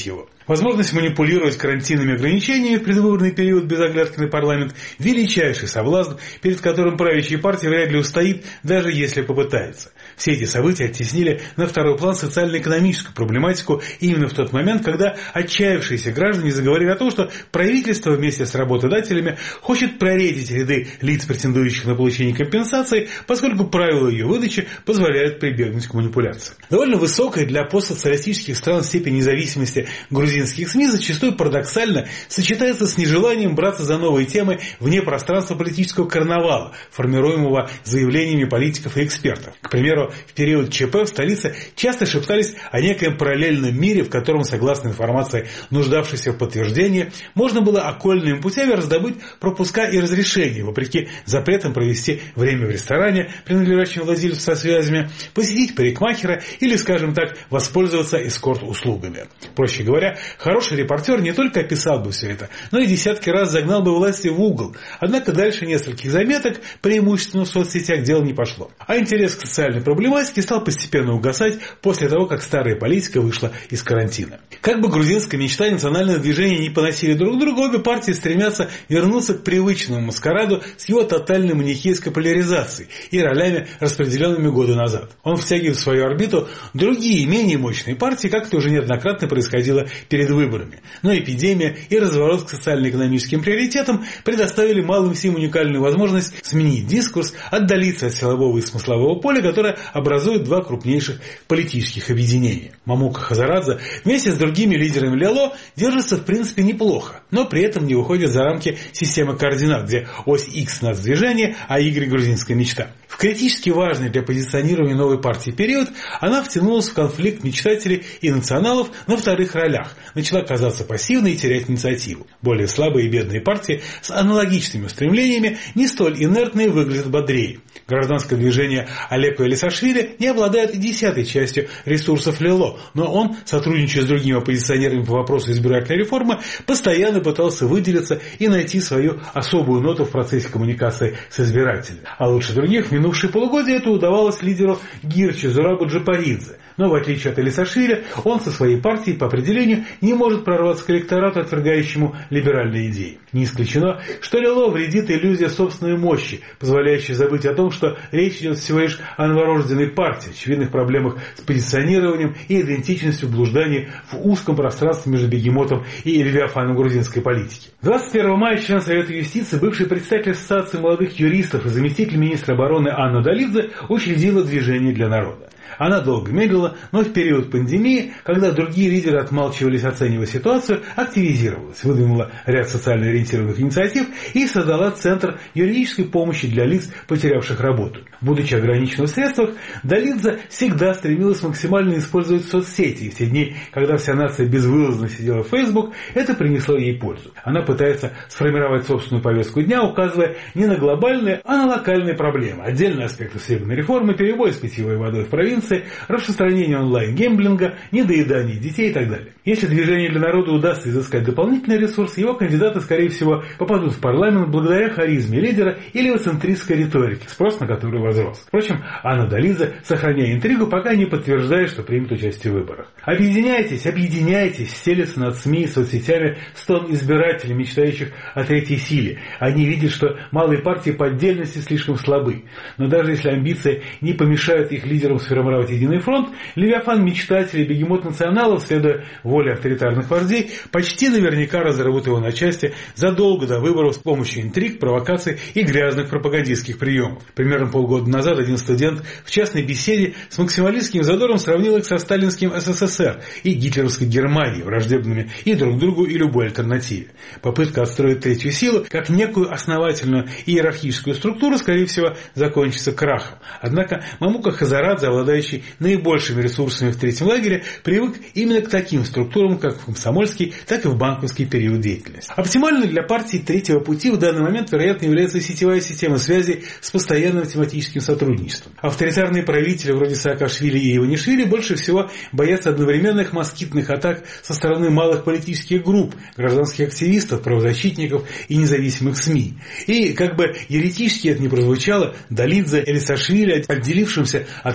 Возможность манипулировать карантинными ограничениями в предвыборный период без оглядки на парламент – величайший соблазн, перед которым правящая партия вряд ли устоит, даже если попытается. Все эти события оттеснили на второй план социально-экономическую проблематику именно в тот момент, когда отчаявшиеся граждане заговорили о том, что правительство вместе с работодателями хочет проредить ряды лиц, претендующих на получение компенсации, поскольку правила ее выдачи позволяют прибегнуть к манипуляции. Довольно высокая для постсоциалистических стран степень независимости грузинских СМИ зачастую парадоксально сочетается с нежеланием браться за новые темы вне пространства политического карнавала, формируемого заявлениями политиков и экспертов. К примеру, в период ЧП в столице часто шептались о некоем параллельном мире, в котором, согласно информации, нуждавшейся в подтверждении, можно было окольными путями раздобыть пропуска и разрешения, вопреки запретам провести время в ресторане, принадлежащем владельцу со связями, посетить парикмахера или, скажем так, воспользоваться эскорт-услугами. Проще говоря, хороший репортер не только описал бы все это, но и десятки раз загнал бы власти в угол. Однако дальше нескольких заметок, преимущественно в соцсетях, дело не пошло. А интерес к социальной проблематике стал постепенно угасать после того, как старая политика вышла из карантина. Как бы грузинская мечта и национальное движение не поносили друг друга, обе партии стремятся вернуться к привычному маскараду с его тотальной манихейской поляризацией и ролями, распределенными годы назад. Он втягивает в свою орбиту другие, менее мощные партии, как это уже неоднократно происходило перед выборами. Но эпидемия и разворот к социально-экономическим приоритетам предоставили малым силам уникальную возможность сменить дискурс, отдалиться от силового и смыслового поля, которое образует два крупнейших политических объединения. Мамука Хазарадзе вместе с другими лидерами ЛЯЛО держится в принципе неплохо, но при этом не выходит за рамки системы координат, где ось X нацдвижение, а Y грузинская мечта. В критически важный для позиционирования новой партии период она втянулась в конфликт мечтателей и националов на вторых ролях, начала казаться пассивной и терять инициативу. Более слабые и бедные партии с аналогичными устремлениями не столь инертные выглядят бодрее. Гражданское движение Алеко Элисашвили не обладает и 10-й частью ресурсов ЛЯЛО, но он, сотрудничая с другими оппозиционерами по вопросу избирательной реформы, постоянно пытался выделиться и найти свою особую ноту в процессе коммуникации с избирателями. А лучше других в минувшие полугодия это удавалось лидеру Гирчи Зурабу Джапаридзе. Но в отличие от Элисашвили, он со своей партией по определению не может прорваться к электорату, отвергающему либеральные идеи. Не исключено, что ЛЯЛО вредит иллюзия собственной мощи, позволяющей забыть о том, что речь идет всего лишь о новорожденной партии, очевидных проблемах с позиционированием и идентичностью в блуждании в узком пространстве между бегемотом и левиафаном грузинской политики. 21 мая член Совета юстиции, бывший представитель Ассоциации молодых юристов и заместитель министра обороны Анна Далидзе учредила движение для народа. Она долго медлила, но в период пандемии, когда другие лидеры отмалчивались, оценивая ситуацию, активизировалась, выдвинула ряд социально ориентированных инициатив и создала Центр юридической помощи для лиц, потерявших работу. Будучи ограниченным в средствах, Далидзе всегда стремилась максимально использовать соцсети, и в те дни, когда вся нация безвылазно сидела в Facebook, это принесло ей пользу. Она пытается сформировать собственную повестку дня, указывая не на глобальные, а на локальные проблемы. Отдельные аспекты судебной реформы, перебой с питьевой водой в провинции, распространение онлайн-гемблинга, недоедание детей и так далее. Если движение для народа удастся изыскать дополнительный ресурс, его кандидаты, скорее всего, попадут в парламент благодаря харизме лидера или эвцентристской риторике, спрос на которую возрос. Впрочем, Анна Далидзе, сохраняя интригу, пока не подтверждает, что примет участие в выборах. Объединяйтесь, объединяйтесь, стелется над СМИ и соцсетями стон избирателей, мечтающих о третьей силе. Они видят, что малые партии по отдельности слишком слабы. Но даже если амбиции не помешают их лидерам сформировать единый фронт, левиафан мечтателей, бегемот националов, следуя воле авторитарных вождей, почти наверняка разорвут его на части задолго до выборов с помощью интриг, провокаций и грязных пропагандистских приемов. Примерно полгода назад один студент в частной беседе с максималистским задором сравнил их со сталинским СССР и гитлеровской Германией, враждебными и друг другу, и любой альтернативе. Попытка отстроить третью силу как некую основательную иерархическую структуру, скорее всего, закончится крахом. Однако Мамука Хазарадзе, обладающий наибольшими ресурсами в третьем лагере, привык именно к таким структурам, как в комсомольский, так и в банковский период деятельности. Оптимальной для партии третьего пути в данный момент, вероятно, является сетевая система связи с постоянным тематическим сотрудничеством. Авторитарные правители вроде Саакашвили и Иванишвили больше всего боятся одновременных москитных атак со стороны малых политических групп, гражданских активистов, правозащитников и независимых СМИ. И, как бы еретически это ни прозвучало, Далидзе или Саакашвили, отделившимся от мечты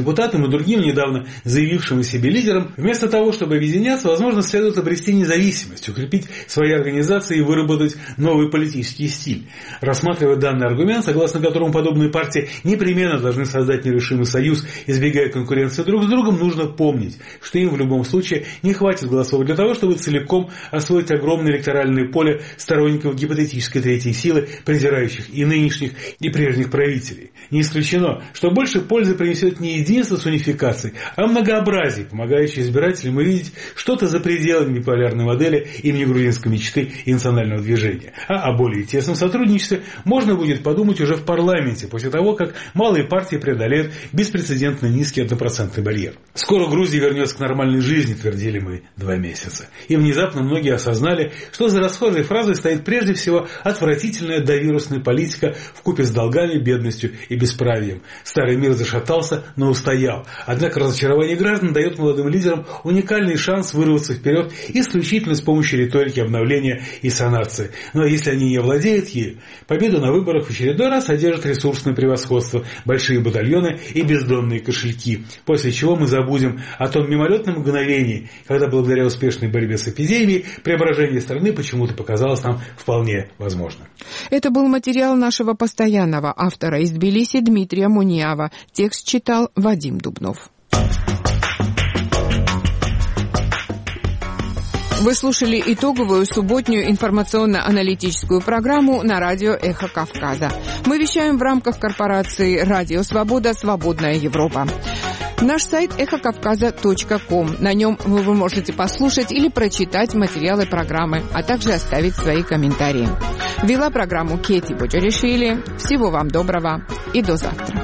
депутатам и другим недавно заявившим о себе лидерам, вместо того, чтобы объединяться, возможно, следует обрести независимость, укрепить свои организации и выработать новый политический стиль. Рассматривая данный аргумент, согласно которому подобные партии непременно должны создать нерушимый союз, избегая конкуренции друг с другом, нужно помнить, что им в любом случае не хватит голосов для того, чтобы целиком освоить огромное электоральное поле сторонников гипотетической третьей силы, презирающих и нынешних, и прежних правителей. Не исключено, что больше пользы принесет не единство с унификацией, а многообразие, помогающее избирателям увидеть что-то за пределами биполярной модели имени грузинской мечты и национального движения. А о более тесном сотрудничестве можно будет подумать уже в парламенте, после того, как малые партии преодолеют беспрецедентно низкий 1% барьер. Скоро Грузия вернется к нормальной жизни, твердили мы 2 месяца. И внезапно многие осознали, что за расхожей фразой стоит прежде всего отвратительная довирусная политика вкупе с долгами, бедностью и бесправием. Старый мир зашатался, но устоял. Однако разочарование граждан дает молодым лидерам уникальный шанс вырваться вперед исключительно с помощью риторики обновления и санации. Но если они не владеют ею, победу на выборах в очередной раз одержит ресурсное превосходство, большие батальоны и бездонные кошельки, после чего мы забудем о том мимолетном мгновении, когда благодаря успешной борьбе с эпидемией преображение страны почему-то показалось нам вполне возможным. Это был материал нашего постоянного автора из Тбилиси Дмитрия Муниава. Текст читал Вадим Дубнов. Вы слушали итоговую субботнюю информационно-аналитическую программу на радио «Эхо Кавказа». Мы вещаем в рамках корпорации «Радио Свобода. Свободная Европа». Наш сайт эхокавказа.ком. На нем вы можете послушать или прочитать материалы программы, а также оставить свои комментарии. Вела программу Кети Боджаришвили. Всего вам доброго и до завтра.